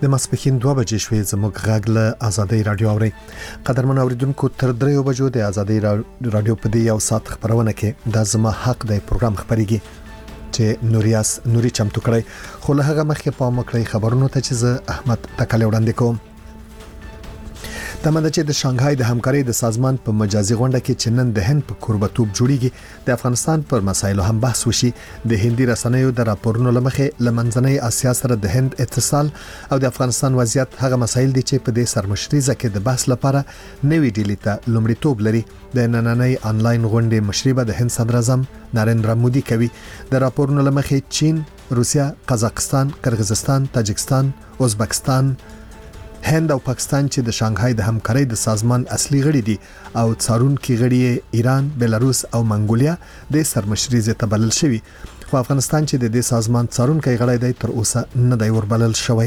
د ماسپښین 2 بجې شوې زموږ غږ له آزادۍ رادیو اوري. قدرمن اوریدونکو تر 3 بجو د آزادۍ رادیو په دې یو ساعت خبرونه کې د زما حق د پروګرام خبريږي چې نوري چمتو کړی. خو له هغه مخکې په مکړی خبرونو ته چې احمد تکل وړاندې کوم. تمه ده چې د شانګهای د همکارۍ د سازمان په مجازي غونډه کې چې نن د هند په کوربتوب جوړیږي د افغانستان پر مسایلو هم بحث وشي. د هندي رسنیو د راپورونو لمخې لمنځنۍ اسیا سره د هند اتصال او د افغانستان وضعیت هغه مسایل دي چې په دې سرمشريزه کې د بحث لپاره نوې ډیلی ته لومړیتوب لري. د نننۍ انلاین غونډې مشري د هند صدر اعظم نریندرا مودي کوي. د راپورونو لمخې چین، روسیا، قزاقستان، قرغیزستان، تاجکستان، ازبکستان، هند او پاکستان چې د شانګهای د همکارۍ د سازمان اصلي غړي دي او څارونکي غړي ایران، بلاروس او منګولیا د سرمشريزه ته بلل شوی. خو افغانستان چې د دې سازمان څارونکي غړي دی تر اوسه نه دی وربلل شوی.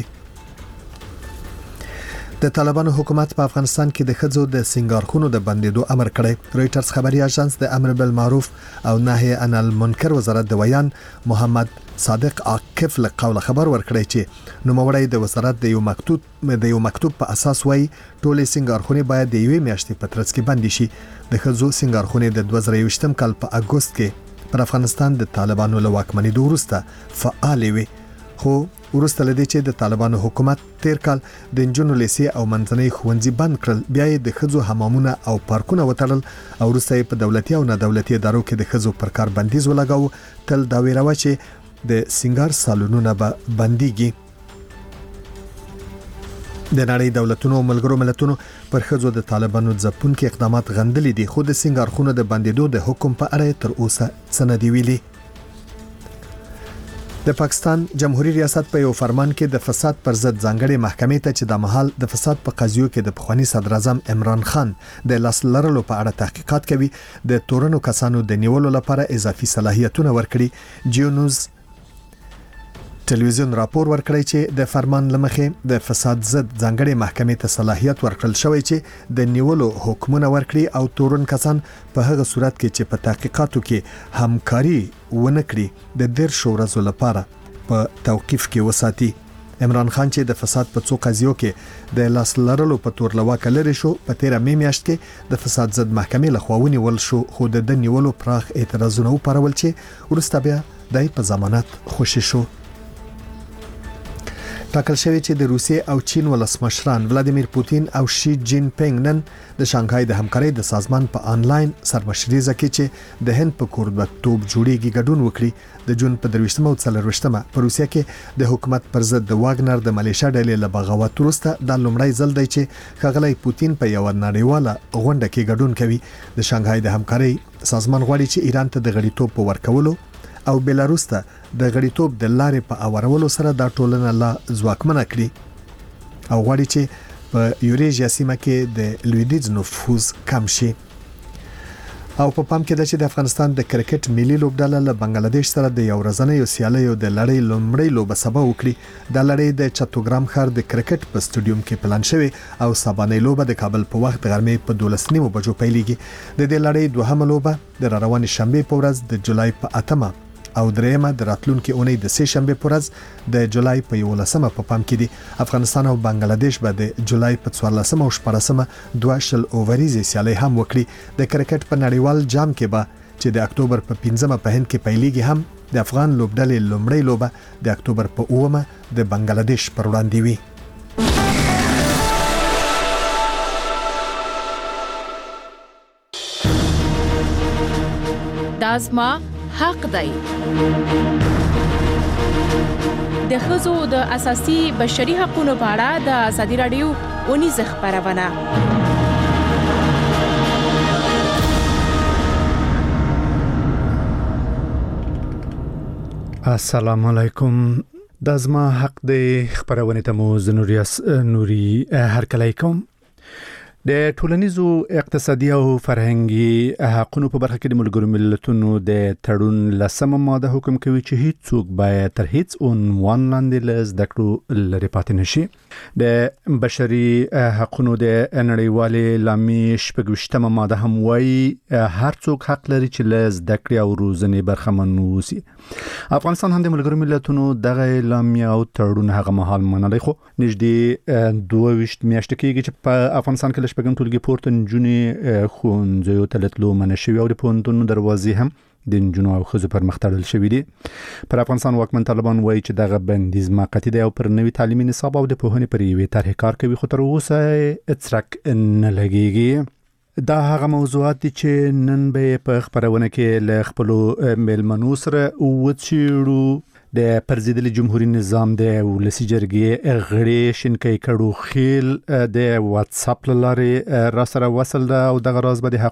د طالبانو حکومت په افغانستان کې د خځو د سنگارخونو د بندیدو امر کړی. رويټرز خبري اژانس د امر بالمعروف او نهي عن المنکر وزارت د ویان محمد صادق عاکف له قوله خبر ورکړی چې نوموړی د وزارت د یو مکتوب په اساس وایي ټولې سنگارخونې باید د یوې میاشتې په ترڅ کې بند شي. د خځو سنگارخونې د 2023م کال په اگست کې پر افغانستان د طالبانو له واکمنۍ وروسته فعال وي. خو ورسته لدی چې د طالبانو حکومت تیر کال د انجونو لیسې او منځنۍ ښوونځي بند کړل، بیا د خځو حمامونه او پارکونه وتړل او وروسته په دولتي او نه دولتي ادارو کې د خځو پر کار بندیز ولګاو. تل دا ویراوه چې د سنگار سالونونه به بنديږي. د نړۍ دولتونو او ملګرو ملتونو پر خځو د طالبانو ځپونکو اقدامات غندلي دي، خو د سنگارخونو د بندیدو د حکم په اړه تر اوسه څه نه دی ویلي. د پاکستان جمهوریت ریاست په یو فرمان کې د فساد پر ضد ځانګړي محکمې ته چې د مهال د فساد په قضیو کې د پخوانی صدر اعظم عمران خان د لاس لرلو په اړه تحقیقات کوي د تورنو کسانو د نیولو لپاره اضافي صلاحیتونه ورکړي. جیونوز ټلویزیون راپور ورکړی چې د فرمان لمخې د فساد ضد ځانګړي محکمې ته صلاحیت ورکړل شوی چې د نیولو حکمونه ورکړي او تورن کسان په هغه صورت کې چې په تحقیقاتو کې همکاري ونکړي د 10 ورځې لپاره په توقيف کې وساتي. عمران خان چې د فساد په څو قضیو کې د لاس لرلو په تور لواکه لري شو، په 13 مې میاشت کې د فساد ضد محکمې لخوا ونیول شو، خو د نیولو پراخ اعتراضونه وپارول چې ورسته بیا دای په ضمانت خوشی شو. ټاکل شوی چې د روسیې او چین ولسمشران ولادیمیر پوتین او شي جین پینګ نن د شانګهای د همکارۍ د سازمان په انلاین سرمشريزه کې چې د هند په کوربتوب جوړیږي ګډون وکړي. د جون په 23 او 24 په روسیه کې د حکومت پر ضد د واګنر د ملیشیا ډلې له بغاوت وروسته د لومړی ځل دی چې ښاغلی پوتین په یو نړیواله غونډه کې ګډون کوي. د شانګهای د همکارۍ سازمان غواړي چې ایران ته د غړیتوب په ورکولو او بلاروس ته د غړیتوب د لارې په اورولو سره د ټولنې لا ځواکمنه کړي او غواړي چې په یوریشیا سیمه کې د لویدیځ نفوذ کم شي. او په پام کې ده چې د افغانستان د کرکټ ملي لوبډله له بنگلاديش سره د یو ورځنۍ سیالیو د لړۍ لومړی لوبه سبا وکړي. د لړۍ د چتوګرام ښار د کرکټ په سټډیوم کې پلان شوی او سبانۍ لوبه د کابل په وخت غرمې په 12:30 بجو پیلېږي. د دې لړۍ دوهمه لوبه د روانې شنبه په ورځ د جولای په 8 او دریمه د راتلونکي اونۍ د سه شنبه په ورځ د جولای په 11 په پام کې دي. افغانستان او بنگلاديش به د جولای په 14 او 14 دوه شل اووريزي سیالي هم وکړي. د کرکټ په نړیوال جام کې به چې د اکتوبر په 15 په هند کې پیلېږي هم د افغان لوبډلې لومړی لوبه د اکتوبر په 9 د بنگلاديش پر وړاندې وي. دازما حق دی. د ښځو د اساسي بشري حقوقو په اړه د ازادي رادیو اونیز خبرونه. السلام علیکم. دازما حق دی خبرونه ته مو نوري هر کله کوم. د ټولنیزو اقتصادي او فرهنګي حقوقو په برخه کې د ملګرو ملتونو د تړون لسمه ماده حکم کوي چې هیڅوک باید تر هیڅ عنوان لاندې له زده کړو لرې پاتې نشي. د بشري حقوقو د نړیوالې لامې 28مه ماده هم وایي هر څوک حق لري چې له زده کړې او روزنې برخمن اوسي. افغانستان هم د ملګرو ملتونو دغه لامې او تړون هغه مهال منلی، خو نږدې 22 میاشتې کېږي چې په افغانستان کې شپږم ټولګي پورته نجونې ښوونځیو ته تللو منع شوي او د پوهنتونونو دروازې هم د نجونو او ښځو پر مخ تړل شوي دي. پر افغانستان واکمن طالبان وایي چې دغه بندیز موقتي دی او پر نوي تعلیمي نصاب او د پوهنې پر یوې طرحې کار کوي، خو تر اوسه څرک نه لګېږي. دا هغه موضوعات دي چې نن به په خبرونه کې له خپلو میلمنو سره وڅېړو. د پرزیدلي جمهوریت نظام د ولسی جرګې غړي شینکۍ کړو خیل د واتس اپ لارې را سره وصل ده او د غراز به د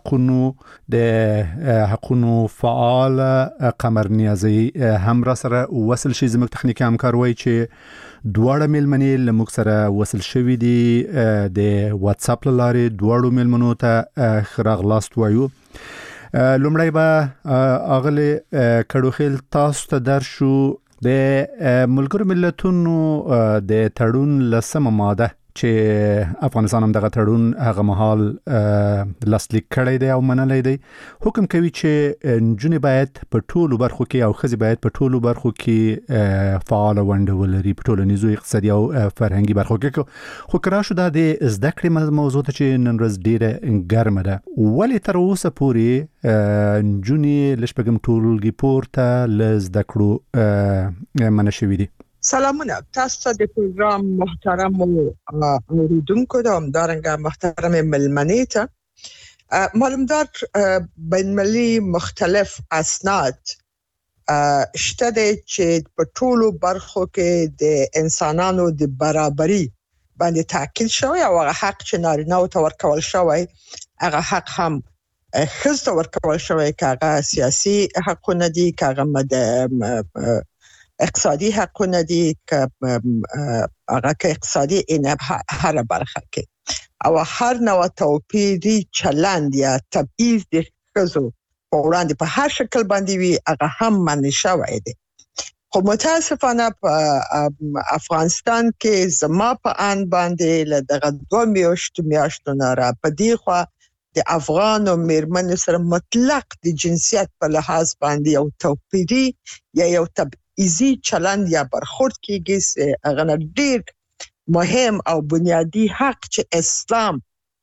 حقونو فعال قمر نیازی هم را سره وصل شي. زموږ تخنیکی همکار وایي چې دواړه میلمنې له موږ سره وصل شوي دي. د واتس اپ لارې دواړو میلمنو ته راغلاست وایو. لومړی به اغلی کړو خیل تاسو ته درشو د ملګرو ملتونو د تړون لسمه ماده چې افغانستان هم دغه تړون هغه مهال لاسلیک کړی دی او منلی دی حکم کوي چې نجونې باید په ټولو برخو کې او ښځې باید په ټولو برخو کې فعاله ونډه ولري، په ټولنیزو اقتصادي او فرهنګي برخو کې. خو که راشو دا د زده کړې موضوع ته چې نن ورځ ډېره ګرمه ده، ولې تر اوسه پورې نجونې له شپږم ټولګي پورته له زده کړو منع شوي دي؟ سلامونه تاسو ته د پروګرام محترم اوریدونکو د همدارنګه محترم ملمنې ته. معلومدار بین المللي مختلف اسناد شته چې په ټولو برخو کې د انسانانو د برابرۍ باندې تاکید شوی او هغه حق چې نارینه او ته ورکول شوی هغه حق هم ښځو ته ورکول شوی، که هغه سیاسي حقونه دي، که هغه اقتصادي حقونه دي، که هغه اقتصادي هر برخه کې او هر نوع توپیری چلند یا تبعیض د ښځو په وړاندې په هر شکل باندې وي هغه هم منع شوی دی. خو متاسفانه په افغانستان کې زما په ان باندې له دغه 2 میاشتو نه را پدې خو د افغان او میرمنو سره مطلق د جنسیت په لحاظ باندې یو توپیری یا یو ایزی چلند یا برخورد کېږي. هغه ډېر مهم او بنیادی حق چې اسلام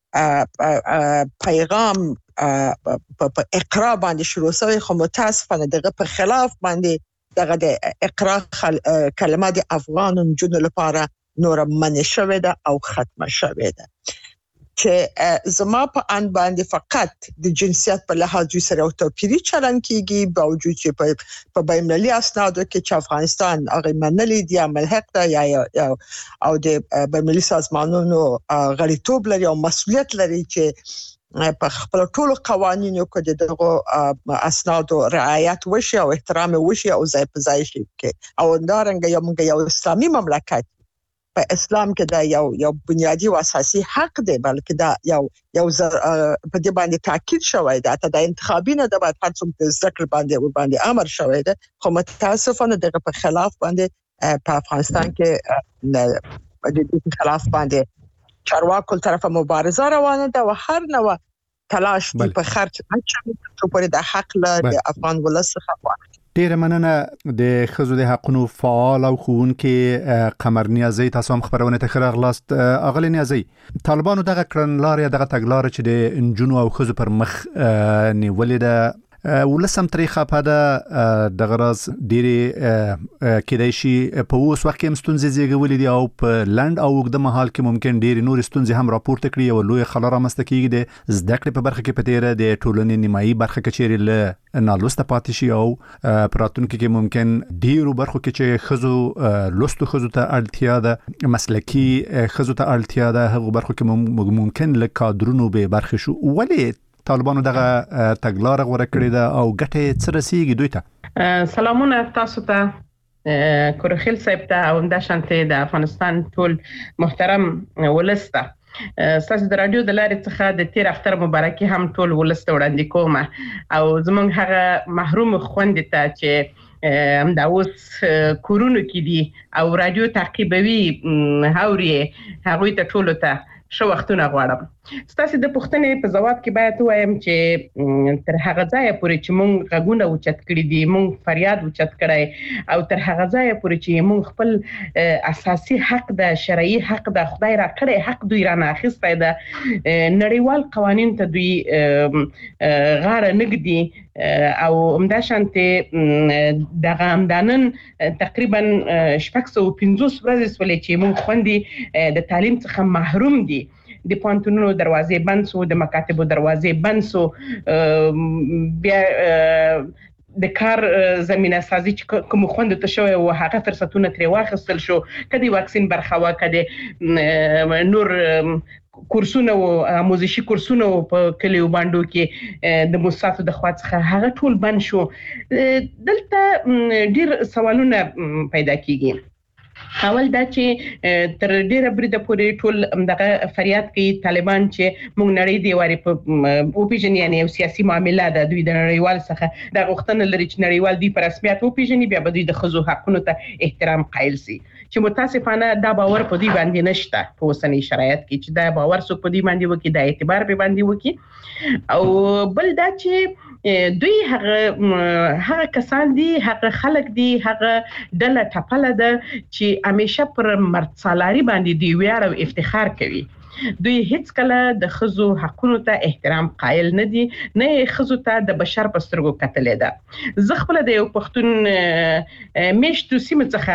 پیغام په اقرا باندې شروع شوی، خو متاسفانه دغه په خلاف باندې دغه د اقرا کلمه د افغان نجونو لپاره نور منع شوی ده او ختمه شوی ده. چې زما په ان باندې فقط د جنسیت په لحاظ سره او توپیری چلند کیږي، باوجود چې په بین المللي اسنادو کې چې افغانستان هغه منلي دي ملحق ده یا او د بین المللي سازمانونو غړیتوب لري او مسؤلیت لري چې په خپل ټولو قوانینو کې دغه اسنادو رعایت وشي او احترام وشي او ځای په ځای شي. او اندارنګ یو اسلامي مملکت په اسلام کې دا یو بنیادی او اساسي حق دی، بلکې دا یو په دې باندې تاکید شوی دی. ته د انتخابي نه د بعد هر څوک د ذکر باندې امر شوی دی، خو متاسفانه دغه په خلاف باندې په افغانستان کې د دې خلاف باندې چارواکو طرفه مبارزه روانه ده او هر نوع تلاش په خرج چې په د حق له افغان ولس څخه ډیره مننه. د ښځو د حقونو فعال او ښوونکې قمر نیازی، تاسو هم خبرونه ته ښه راغلاست. اغلی نیازی، طالبانو دغه کړنلاره یا دغه تګلاره چې د نجونو او ښځو پر مخ نیولې ده ولسم ترې خپه ده، دغه راز ډېرې کېدای شي په اوس وخت کې هم ستونزې زیږولې دي او په لنډ او اوږده مهال کې ممکن ډېرې نورې ستونزې هم راپورته کړي. یوه لویه خلا رامنځته کېږي د زده کړې په برخه کې، په تېره د ټولنې نیمایي برخه کې چیرې له نالوسته پاتې شي او په راتلونکي کې ممکن ډېرو برخو کې چې ښځو لوستو ښځو ته اړتیا ده، مسلکي ښځو ته اړتیا ده، هغو برخو کې ممکن له کادرونو بې برخې شو. ولې طالبانو دغه تګلاره غوره کړې ده او ګټې څه رسیږي دوی ته؟ سلامونه تاسو ته، کورخیل صاحب ته او همداشانته د افغانستان ټول محترم ولس ته. ستاسو د رادیو د لارې څخه د تیر اختر مبارکي هم ټول ولست وړاندې کوم او زمونږ هغه محروم خويندې ته چې دا اوس کورونو کې دي او رادیو تعقیبوي هاوري هغه ته ټول ته شو وختونه غواړم. ستاسو د پوښتنې په ځواب کې باید وایم چې تر هغه ځای پورې چې مونږ غږونه اوچت کړی دي، مونږ فریاد اوچت کړی او تر هغه ځای پورې چې مونږ خپل اساسي حق د شرعي حق د خدای را کړی حق دوی را نه اخیستی ده، نړیوال قوانین ته دوی غاړه نږدي او همداشانته دغه همدانن تقریبا 650 ورځې سولې چې مونږ خوندې د تعلیم څخه محروم دي. د پانتونونو دروازې بند سو، د مکاتبو دروازې بند سو، بیا د کار زمينه سازي چې کوم خوند ته شوی او هغه فرصتونه ترې واخیستل شو، کدي واکسین برخوا کدي نور کورسونه او آموزشي کورسونه په کلیو باندې کې د مؤسساتو د خوا څخه هغه ټول بند شو. دلته ډیر سوالونه پیدا کیږي. اول دا چې تر ډیره بریده پورې ټول دغه فریاد کوي طالبان چې موږ نړۍ دی واري په او پیژنې یعنی سیاسي معاملې د دوی د نړیوال څخه د غوښتنه لري چې نړیوال دی په رسمیت او پیژنې بیا به دوی د خزو حقونو ته احترام قایل سي، چې متاسفانه دا باور په دوی باندې نشته په اوسنۍ شرایط کې چې دا باور څوک په دوی باندې وکړي، دا اعتبار به باندې وکړي. او بل دا چې دوی هغه کسان دي، هغه خلک دي، هغه ډله ټپله ده چې همیشه پر مرڅالاري باندې دی ویاړ او افتخار کوي. دوی هیڅ کله د خزو حقونو ته احترام قائل نه دي، نه خزو ته د بشر په سترګو کتلې ده. زه خپل د یو پښتون میشتو سیمه څخه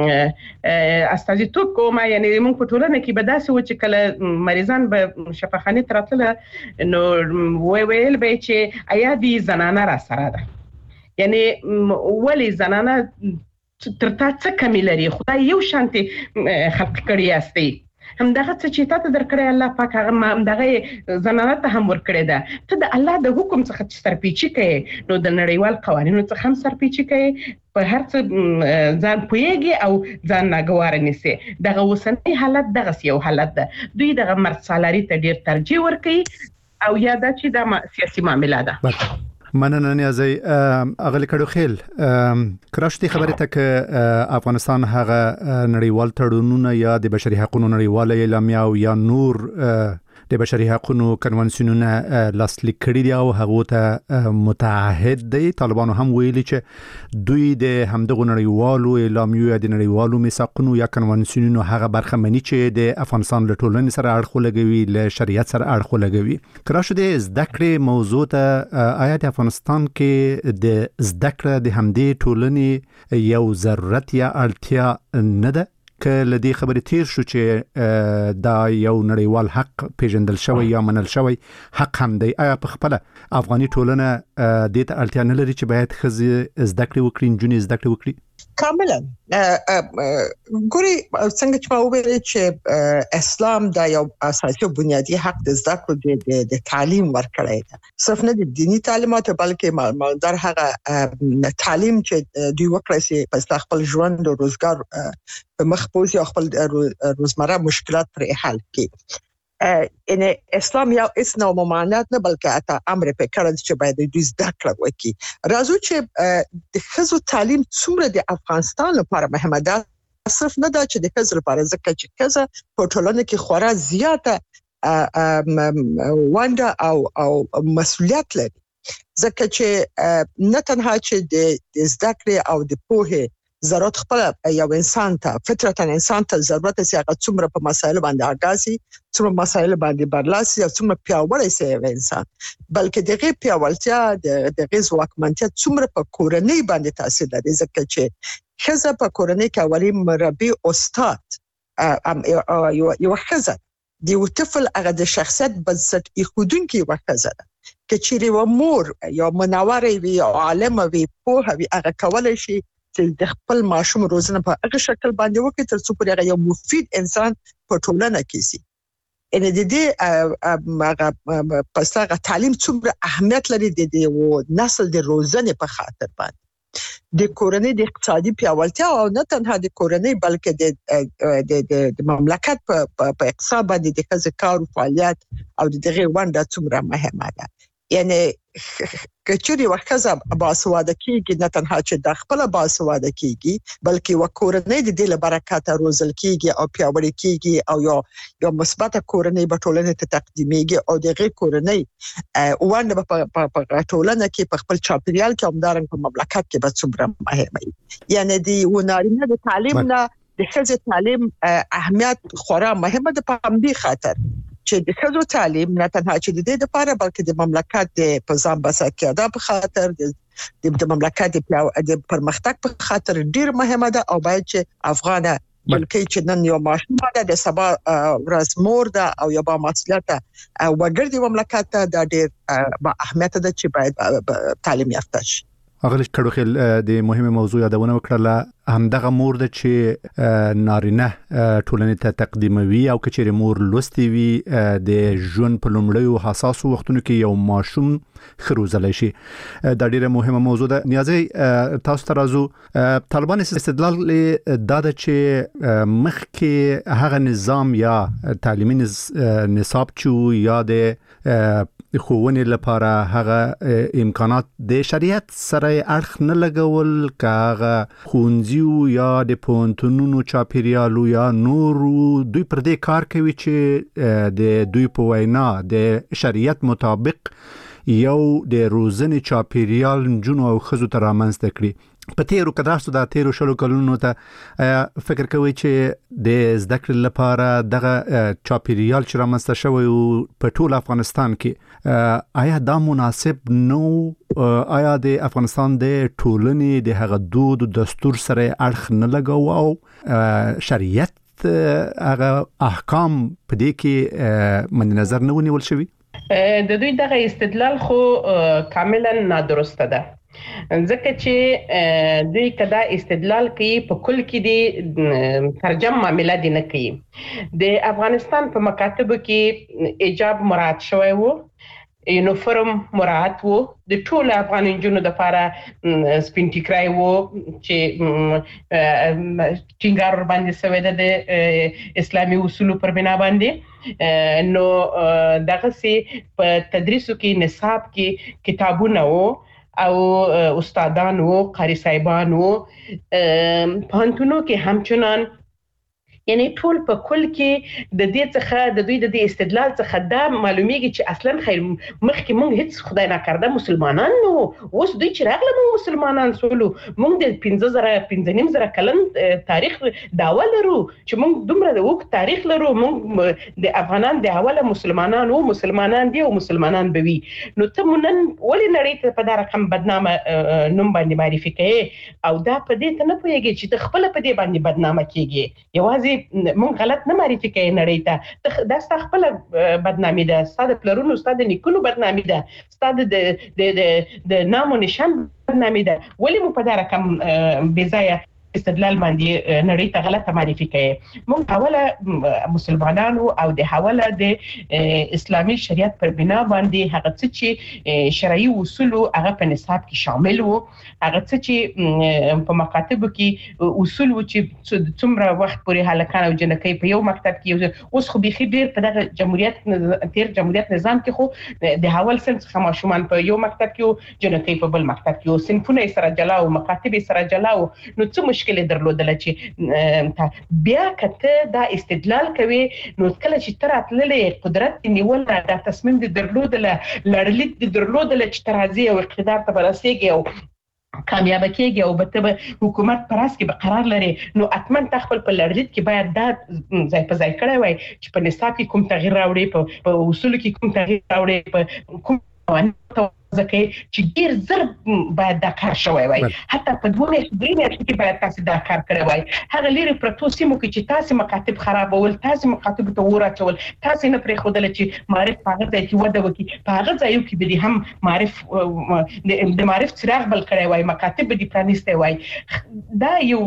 استازیتوب کوم، یعنی موږ په ټولنه کې به داسې و چې کله مریضان به شفاخانه تراتله نو ویل به چې آیا دي زنانه را سره ده، یعنی ولی زنانه ترتا څه کمی لري، خدای یو شانتي خلق کړی استي، همدغه څه چې تاسو درکړی الله پاک هغه همدغه زنانه ته هم ورکړی ده. ته د الله د حکم څخه سرپیچی کوي نو د نړیوال قوانینو څخه هم سرپیچی کوي، په هر څه ځان پوهیږي او ځان ناګوار نیسي. دغه اوسنۍ حالت دغه یو حالت ده، دوی دغه مرڅالاري ته ډیر ترجیح ورکوي او یا دا چې د سیاسي معاملې ده. مننه نیازی اغلی کډو خیل کراشتي خبره ته ک افغانستان هغه نړیوال تړونونه یا د بشري حقوقو نړیواله اعلامیه او یا نور د بشري حقوقو کنونسیونونه لاسلیک کړي دي او هغه ته متعهد دي. طالبانو هم ویلي چې دوی د همدغه نړیوالو اعلامیو یا د نړیوالو میثاقونو یا کنونسیونونو هغه برخه مني چې د افغانستان له ټولنې سره اړخ لګوي، له شریعت سره اړخ لګوي. کراشه د زده کړې موضوع ته آیا د افغانستان کې د زده کړې د همدې ټولنې یو ضرورت یا اړتیا نه ده؟ که لدی خبرې تیر شو چې دا یو نړیوال حق پیژندل شوی یا منل شوی حق هم دی، آیا په خپل افغاني ټولنه د ته اړتیا نه لري چې باید خزي زده کړې وکړي، نجونې زده کړې وکړي؟ کاملا ګوري څنګه چې ما وویل چې اسلام دا یو اساسي او بنیادی حق د زده کړې د تعلیم ورکړی دی، صرف نه د دینی تعلیمات بلکې مالدار هغه تعلیم چې دوی وکړي چې په خپل ژوند او روزګار په مخ پوزي او خپل روزمره مشکلات پر حل کړي. ان اسلام یو اس نو ممانعت نه بلکې اته امر په کړل چې باید دوی زده کړه وکړي. راځو چې د خزو تعلیم څومره د افغانستان لپاره مهمه ده، صرف نه دا چې د خزو لپاره ځکه چې خزه په ټولنه کې خورا زیاته ونده او مسؤلیت لري، ځکه چې نه تنها چې د زده کړې او د پوهه ضرورت خپل یو انسان ته فطرتاً انسان ته ضرورت سي هغه څومره په مسایل باندې اگاسي، څومره مسایل باندې برلاسي او څومره پیاوړی سي انسان، بلکې دغه پیاوړتیا دغه ځواکمنتیا څومره په کورنۍ باندې تاثیر لري، ځکه چې خزه په کورنۍ کې اولی مربي استاد یو خزه دی او طفل هغه د شخصیت بنسټ ایښودونکي وخزه کې چیرې و مور یا منوره وي او عالم وي په هغه کولای شي د خپل ماشوم روزنه په هغه شکل باندې وکړي تر څو پرې یو مفید انسان په ټولنه کې شي. ان د دې پسغه تعلیم څومره اهمیت لري د نسل د روزنه په خاطر باندې. د کورنۍ د اقتصادي پیاوړتیا او نه تنها د کورنۍ بلکې د مملکت په اقتصاد باندې د ښځو کار او فعالیت او دغه ونده څومره مهمه ده. یعنی کچوري وخزه باسواده کیږي نه تنها چې د خپل باسواده کیږي بلکې وکورنۍ د دې برکات روزل کیږي او پیاوړی کیږي او یو مثبت کورنۍ په ټولنه ته تقدیمېږي او دغه کورنۍ وانه په ټولنه کې په خپل چاپیریال کې همدارنګ په مملکت کې به څومره مهمه وي. یعنی د ونارینه د تعلیم نه د ښځې تعلیم اهمیت خورا مهمه ده په همدې خاطر چې د ښځو تعلیم نه تنها چې د دې لپاره بلکې د مملکت د پزام بسکیاده په خاطر د مملکت د پرمختګ په خاطر ډیر مهمه ده او باید چې افغانه بلکې چې نن یو ماشوم ده د سبا ورځ مور ده او یو با مسؤلیت وګړي د مملکت د ډیر با اهمیت ده چې باید تعلیم یافته شي. اغلی کډوخل د مهمه موضوع یادونه وکړه همدغه مور د چې نارینه ټولنې ته تقدیموي او کچېره مور لوستي وي د ژوند په لومړیو حساسو وختونو کې یو ماشوم خروزلی شي. دا ډیره مهمه موضوع ده. نیازي تاسو ته راځو. طالبان استدلال دا ده چې مخکې هغه نظام یا تعلیمي نصاب چې یا د خوونې لپاره هغه امکانات د شریعت سره اړخ نه لګول کاغه خونځیو یا د پونتونونو چاپیریالو یا نورو دوی پر دې کار کوي چې د دوی په وینا د شریعت مطابق یو د روزنې چاپیریال جنو او خزو ته رامنځته کړي. په تیرو کداستو د تیرو شلو کلونو ته فکر کوي چې د زده کړې لپاره دغه چاپیریال چې رامنځته شوی په ټول افغانستان کې آیا دا مناسب نو؟ آیا د افغانستان د ټولنې د هغه دود او دستور سره اړخ نه لګاو او شریعت هغه احکام په دې کې مد نظر نه ونیول شوی؟ د دوی دغه استدلال خو کاملا نادرسته ده، ځکه چې دوی کدا استدلال کوي په کل کې دی ترجمه معاملې دي نه کوي. د افغانستان په مکاتبو کې ایجاب مراعات شوی وو، یونیفورم مراعات وو، د ټول افغان جنونو د لپاره سپین ټیکرای وو چې ټینګار باندې سوی د اسلامي اصولو پر بنا باندې. نو دغه سي په تدریسو کې نصاب کې کتابونه وو او استادان وو، قاری صاحبان وو، پوهنتونو کې همچنان. یعنی ټول په کل کې د دې څخه د دوی د استدلال څخه دا معلومیږي چې اصلا خیر مخکې مونږ هیڅ خدای نه کړدا مسلمانان نو، اوس دوی چې راغله مونږ مسلمانان سولو. مونږ د 15,000 کلن تاریخ داوا لرو چې مونږ دومره د وخت تاریخ لرو. مونږ د افغانان د اوله مسلمانان وو، مسلمانان دي او مسلمانان بوي. نو ته مونږ ولې نړۍ ته په دا رقم بدنامه نوم باندې معرفي کوي او دا په دې ته نه پوهیږي چې ته خپل په دې باندې بدنامه کیږي. یوازې مونږ غلط نه معرفي کوي نړۍ ته، دا ست خپل بدنامي ده، ستاسو پلرونو ستاسو نیکونو بدنامي ده، ستاسو د نام او نشان بدنامي ده. ولې مو په دا رقم بې ځایه استدلال باندې نړۍ ته غلطه معرفي کوي؟ مونږ اوله مسلمانانو او د حواله د اسلامي شریعت پر بنا باندې هغه څه چې شرعي اصول هغه په نصاب کې شامل وو، هغه څه چې په مکاتبو کې اصول و چې څومره وخت پورې هلکان او جنکۍ په یو مکتب کې. اوس خو بيخي ډیر په دغه جمهوریت نظام کې خو د حوال سن څخه ماشومان په یو مکتب کې او جنکۍ په بل مکتب کې او صنفونه سره جلا او مکاتب سره جلا. نو څه مشکل درلودل چې بیا کته دا استدلال کوي؟ نو کله چې تراتللې قدرت نیول دا تصمیم دي درلودل، لړلیک دي درلودل چې ترازی او اقتدار ته برسېږي او کامیاب کېږي او به حکومت پراس کې به قرار لري. نو اتمن تخپل په لړلیک کې باید دا ځای په ځای کړی وای چې په نصاب کې کوم تغییر راوړي، په اصول کې کوم تغییر راوړي، په کوم ځکه چې ډیر زر باید دا کار شوی وای. حتی په 2 میاشتو کې باید تاسو دا کار کړی وای. هغه لري پروتو سیمو کې چې تاسو مکاتب خرابول، تاسو مکاتب ته ورچول، تاسو نه پرې خودل چې معرف هغه ځای کې وده وکي، په هغه ځایو کې به هم معرف د معرف څراغ بل کړی وای، مکاتب به دي پرانیسته وای. دا یو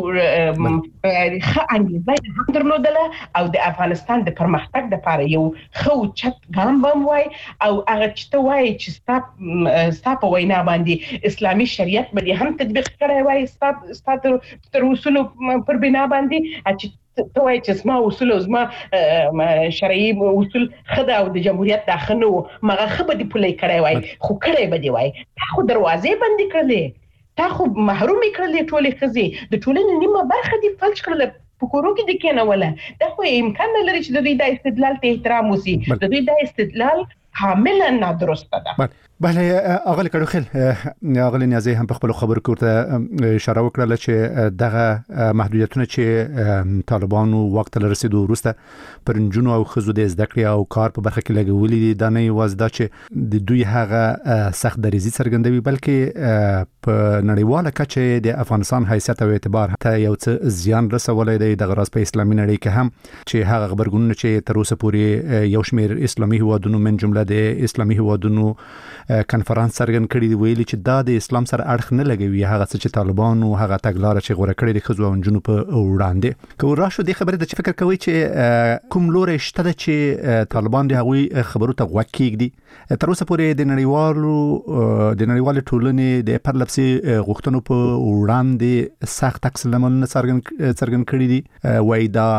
ښه انګیزه هم درلودله او د افغانستان د پرمختګ لپاره یو ښه چت ګام وای. او هغه چې ته وای چې ستاپ وینا باندې اسلامي شریعت باندې هم تطبیق کړی وای ستاسو تر اصول پر بنا باندې چې ته وایي چې زما اصول او زما شرعي اصول خدا او د جمهوریت داخنو مغه خبر دی پلی کړی وای خو کړی به دی وای تا خو دروازې بندي کړلې تا خو محروم کړلې ټولې خزي د ټولنې نیمه برخه دی فلج کړل په کورو کې د کېنه ولا دا خو امکان نه لري چې د دوی د استدلال ته احترام وسی د دوی د استدلال کاملا نادرسته ده. بله اغلی کډوخیل اغلی نیازی هم په خپل خبرو کې ورته اشاره وکړه چې دغه محدودیتونه چې طالبانو وخت لرسیدو وروسته پر نجونو او خزو د زده کړې او کار په برخه کې لګولې دي دا نه یوازې دا چې د دوی هغه سخت دریزي څرګندوي بلکې په نړیواله کچه د افغانستان حیثیت او اعتبار ته یو څه زیان رسولای دی د غراس په اسلامي نړۍ کې هم چې هغه خبرګونونه چې تر اوسه پورې یو شمېر اسلامي هیوادونو من جمله د اسلامي هیوادونو کنفرانس څرګند کړی دی ویلي چې دا د اسلام سره اړخ نه لګوي هغه څه چې طالبان او هغه تګلارې چې غوړه کړې د خزو او نجونو په وړاندې که راشو د خبرې د فکر کوي چې کوم لوري شته چې طالبان د هغوی خبرو ته غوږ کېږدي تر اوسه پورې د نړیوال ټولنې د پرلپسې غوښتنو په وړاندې سخت عکس العملونه څرګند کړي دي وایي دا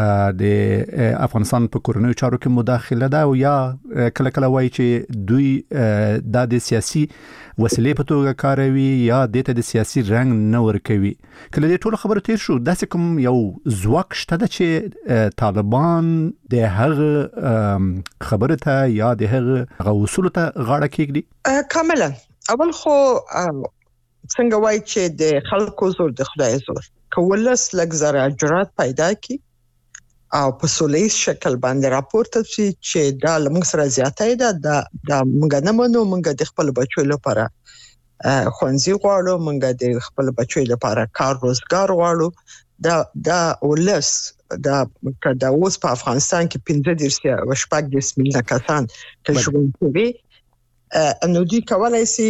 د افغانستان په کورنیو چارو کې مداخله ده او یا کله کله وایي چې دوی دا د سیاسي وسیلې په توګه کاروي یا د سیاسي رنګ نه ورکوي کله دې ټول خبره تیر شو داسې کوم یو ځواک شته ده چې طالبان د هغه خبره ته یا د هغه اصول ته غاړه کېږدي کاملا اول خو څنګه وایي چې د خلکو زور د خدای زور کولس لږ زره جرأت پیدا کی او په سولېس شکل باندې راپورته شي چې دا لمغ سره زیاتې ده دا موږ نه منو موږ د خپل بچو لپاره خوندې غواړو موږ د خپل بچو لپاره کار روزګار غواړو دا ولس دا اوس په افغانستان کې 15 میلیونه کسان چې ژوند کوي نو دوی کولای شي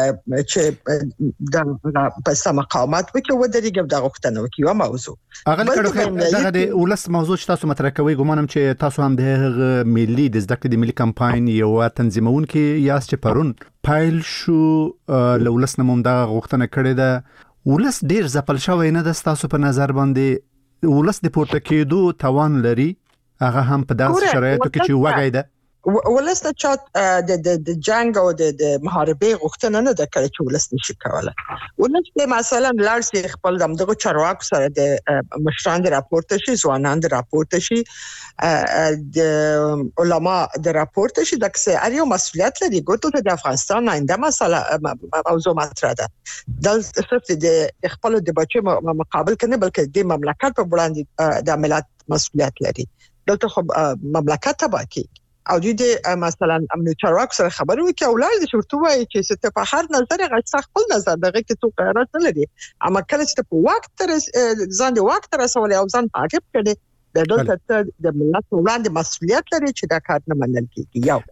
چې دا پس مقاومت وکړي و درېږي د غوښتنو کې یو موضوع دغه د ولس موضوع چې تاسو مطرح کوي ګومانم چې تاسو هم د ملي د زده کړې د ملي کمپاین یو تنظیمونکي یاست چې پرون پایل شو لولس نموم د غوښتنه کړې ده ولس ډیر ځپل شوی نه د تاسو په نظر باندې ولس د پورته کېدو توان لري هغه هم په داسې شرایطو کې چې وګړي ده ولس د چات د جنگ او د محاربې غوښتنه نه ده کړې چې ولس نشي کولای ولس په مثلا لارسي خپل دغه چارواکو سره د مشران د راپورته شي ځوانان د راپورته شي د علما د راپورته شي د کسه اړیو مسؤلیت لري ګورته د افغانستان آینده مسله موضوع مطرح ده د صرف د خپل د بچو مقابل کنه بلکې د مملکت په وړاندې د ملت مسؤلیت لري دلته خو مملکت تبع کی او دې مثلا امنیت چارواکو سره خبرې وکړي او لاړ د شورتو وایي چې ست په هر نظر غږ خپل نظر دغه کې څه قرارات نه لري اما کله چې په وخت تر ځان د وخت رسول او ځان تعقیب کړي د دولت د ملت وړاندې مسؤلیت لري چې دا کار نه منل کیږي یو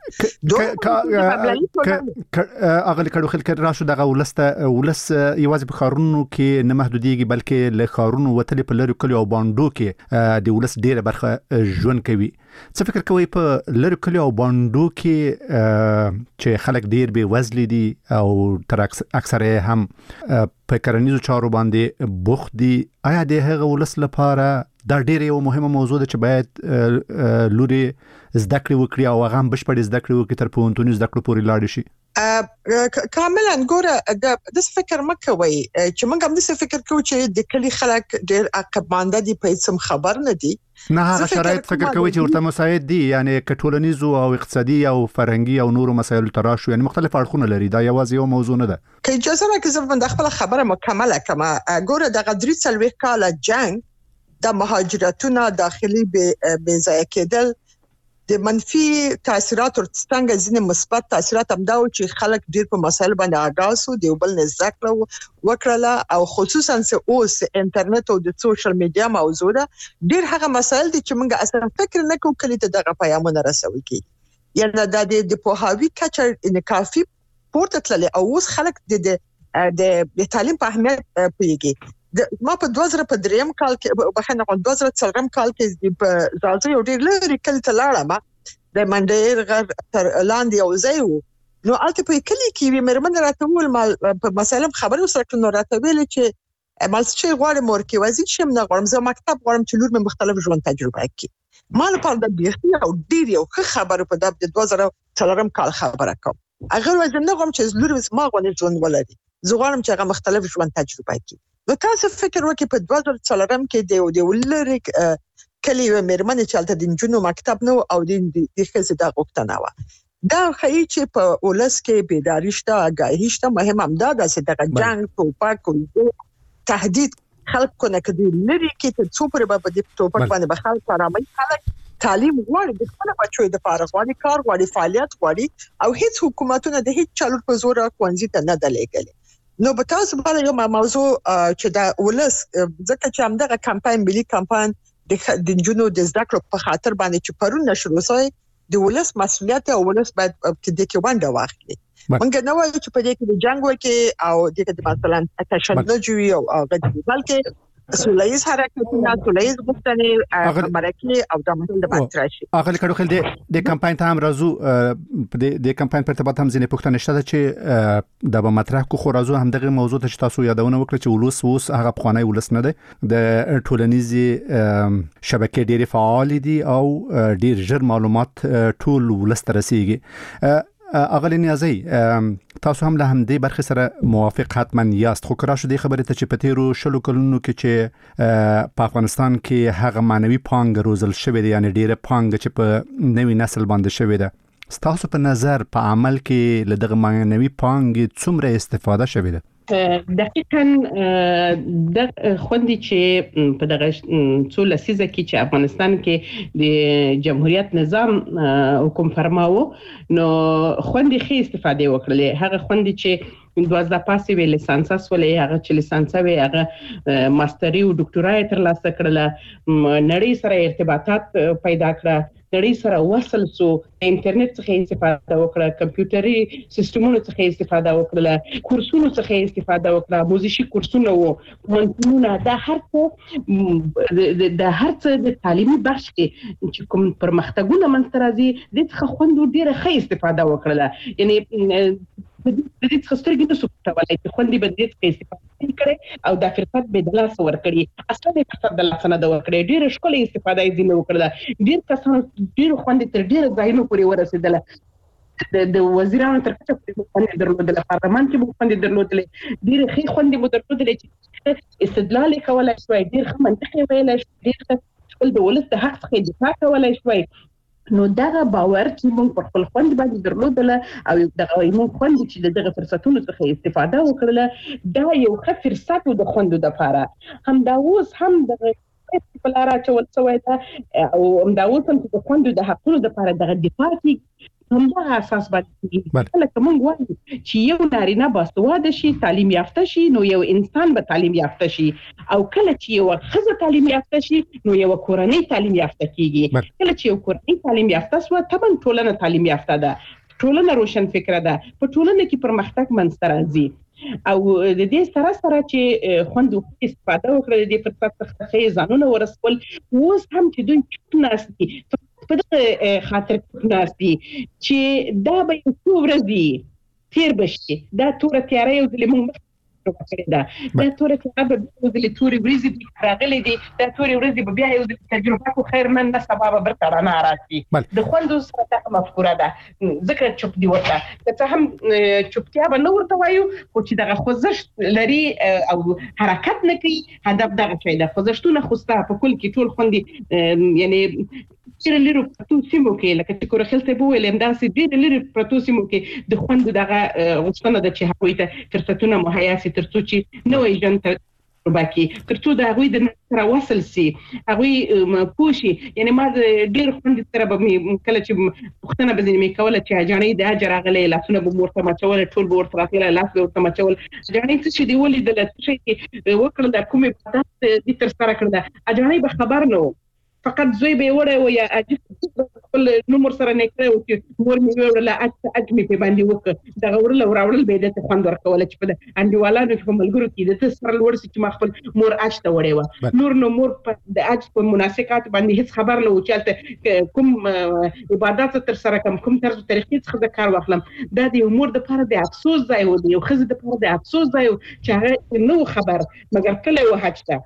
اغلی کډو خلک راشو دغه ولس یوازې په خارونو کې نه محدوديږي بلکې له خارونو وتل په لری کلی او باندو کې د ولس ډیره برخه ژوند کوي څه فکر کوي په لری کلی او باندو کې چې خلک ډیر به وزلي دي او تر اکثره هم په کرنیزو چارو باندې بوخت دي آیا د هغه ولس لپاره دا ډېر یو مهمه موضوع ده چې باید لوري زده کړې وکړي او هغه هم بشپړ زده کړې وکړي تر پوهنتوني زده کړو پورې لاړ شي کاملا ګوره د فکر مکوي چې موږ هم د فکر کوو چې د کلی خلک ډېر عقب مانده دي په هیڅ خبر نه دي نه هغه شرایط فکر کوي چې ورته مساعد دي یعنی کټولنیزو او اقتصادي او فرهنګي او نورو مسایلو تراشو یعنی مختلف اړخونه لري دا یوازې یو موضوع نه ده که اجازه راکړئ زه د خپل خبره مکمله کما ګوره د غدری څلوي کال جنگ د مهاجرتونو داخلي به ځای کېدل د منفي تاثیرات او څنګه ځینې مثبت تاثیرات هم دا و چې خلک ډیر په مسایل باندې آگاه شو دی بل نزدک وکړه او خصوصا اوس انټرنیټ او د سوشل میډیا موضوع ده ډیر هغه مسایل دي چې موږ اصلا فکر نه کوو کله ته دغه پیغامونه رسوي کی یعنی د پوهاوی کچر انکافي پورته تللی او اوس خلک د تعلیم په اهمیت پوهیږي ما په 2003 کال کې بخنه 2004 کال کې په ځاځي یو ډیر لري کله ته لاړم د منډیر غر تر لاندې او ځای نو البته په کلی کې مېرمن راته ول مال په مسله خبرو سره کړو راته ویل چې مال څه غواړم ورکې وزید شم نه غواړم زه مکتب غواړم چې لور مې مختلف ژوند تجربه کړي مال په د بیخي او ډیر یو خبره په د 2004 کال خبره کوم اگر وزن نه غواړم چې لور مې ما غواړم ژوند ولري زه غواړم چې هغه مختلف ژوند تجربه کړي نو تاسو فکر وکړئ په 2004 کې د ولر کلی مېرمن چې الته د جنو مکتب نو او د خزې د غوښتنه و دا خی چې په ولس کې بیداری شته آگاهی شته مهم هم دا چې د جنگ توپک او تهدید خلق کنه کدي لري کې ته څو پر په دې توپک باندې به خلک آرامي خلک تعلیم غواړي د خپل بچو د فارغ غواړي کار غواړي فعالیت غواړي او هیڅ حکومتونه د هیڅ چالو په زور کوونځي ته نه دلېږي نو په تاسو باندې یو موضوع چې دا ولس ځکه چې همدغه کمپاین ملي کمپاین د جنو د زده کړو په خاطر باندې چې پرون نشو وسای د ولس مسؤلیت او ولس باید د کې ونده واخلي مونږ نه وایو چې په دې کې د جنگ وکي او د دې مثلا تشنج او غږ بلکې سوله‌ییز حرکتونه سوله‌ییز غوښتنې امریکای او د مسل د باتراشي اغلی کډو خل د کمپاین ته هم راځو د کمپاین په ارتباط هم ځینې پوښتنه شته چې د مطرح کو خو راځو هم دغه موضوع ته تاسو یادونه وکړه چې ولوس اوس هغه خوانای ولس نه ده د ټولنیزي شبکې ډېری فعال دي او ډېر ژر معلومات ټول ولس ته رسیږي اغلی نیازی تاسو هم له همدې برخه سره موافق حتما یاست خو کرا شو د خبرې ته چې په تیرو شلو کلونو کې چې په افغانستان کې هغه مانوي پانګ روزل شوی دی یعنی ډیره پانګ چې په نوی نسل باندې شوی ده تاسو په نظر په عمل کې له دغه مانوي پانګ څومره استفاده شوی ده دقیقاً د خوندې چې په دغه څو لسیزه کې چې افغانستان کې د جمهوریت نظام حکم فرماو نو خوندې خې استفاده وکړلې هغه خوندې چې 12 پاسې وی لیسانس ولې هغه چې لیسانس وی هغه ماستری او ډاکټورای تر لاسه کړله نړۍ سره ارتباطات پیدا کړه نړۍ سره وصل سو انټرنیټ څخه استفاده وکړه کمپیوټري سیستمونو څخه استفاده وکړه کورسونو څخه استفاده وکړه موزیشي کورسونه وو پوهنتونونه دا هر څه د تعلیمي بخش کې چې کوم پرمختګونه منځته راځي د څخه خوندو ډیره ښه استفاده وکړه یعنی د دې څخه سترګې نه سپټولای چې خوندې به دې څخه استفاده کړي او د فرصت به د لاس ورکړي اصلا د فرصت د لاس نه د ورکړي ډیره ښکلې استفاده یې دینه وکړه ډیر کسان ډیر خوندې تر ډیره ځایونو پورې ورسېدل د وزیرانو تر کچه پورې خوندې درلودل پارلمان کې مو خوندې درلودل ډیر ښه خوندې مو درلودل چې استدلال کولای شوی ډیر ښه منطقي ویلای شوی ډیر خپل د ولس د حق څخه دفاع کولای شوی نو دغه باور چې موږ په خپل خوند باندې درلودل او دغه موږ خوند چې دغه فرصتونو څخه استفاده وکړله دا یو ښه فرصت د خوندو د لپاره هم دا اوس هم د په لار اچول شوی دا او هم دا اوس هم د خوندو د حقونو د لپاره دغه دفاع کوي هم دا اساس باندې لکه موږ وایو چې یو نارینه باسواده شي تعلیم یافته شي نو یو انسان به تعلیم یافته شي او کله چې یو ښځه تعلیم یافته شي نو یو کورنۍ تعلیم یافته کیږي کله چې یو کورنۍ تعلیم یافته شو طبعا ټولنه تعلیم یافته ده ټولنه روشن فکره ده په ټولنه کې پرمختګ منځته راځي او د دې سره سره چې خوندو استفاده وکړي د فرصت څخه ځانونه ورسول اوس هم چې دوی چوپ ناستي په دغه خاطر ناستي چې دا به یو څو ورځې تیر بشي دا توره تیاره یو ځل موږ کړی دا توره تیاره به یو ځل تورې ورځې راغلي دي دا تورې ورځې به بیا یو ځل تجربه کو خیر من نه سبا به برته رانه راشي د خوندو سره دا مفکوره ده ځکه چوپ دی ورته که هم چوپتیا به نه ورته وایو خو چې دغه خوځښت لري او حرکت نه کوي هدف دغه شی ده خوځښتونه خو ستا په کل کې ټول خوندي یعنی ډېر لري پروتو سیمو کې لکه چې کورخل ته بوویل همداسې ډېر لري پروتو سیمو کې د خوندو دغه غوښتنه ده چې هغوی ته فرصتونه مهیا سي تر څو چې نوی ژوند تجربه کړي تر څو د هغوی د سره وصل سي هغوی پوه شي یعنی ما ډېر خوندې سره به کله چې پوښتنه به ځینې مې کوله چې اجاڼۍ د اجر راغلی لاسونه به مو ورته مچول ټول به ورته راغلی لاس به ورته مچول اجاڼۍ څه چې دې ولیدله څه شی وکړل کوم عبادت دې ترسره کړله اجاڼۍ به خبر نه و فقط زوی به وړه و یا خپل نومر سره نه کړو چې مور مې وړله اج مې په باندې وکړ دا وراوړل به د خوند ورکول چې په انډیوالانو په ملګرو کې د سره لور چې ما خپل مور اج ته وړې و نور نو مور په د اج په مناسبات باندې هیڅ خبر نه و چې کوم عبادت تر سره کوم طرز طریقې څخه کار واخلم دا د امور د لپاره د افسوس ځای و دی او خزه د لپاره د افسوس ځای چې هغه نو خبر مګر کله و حاجته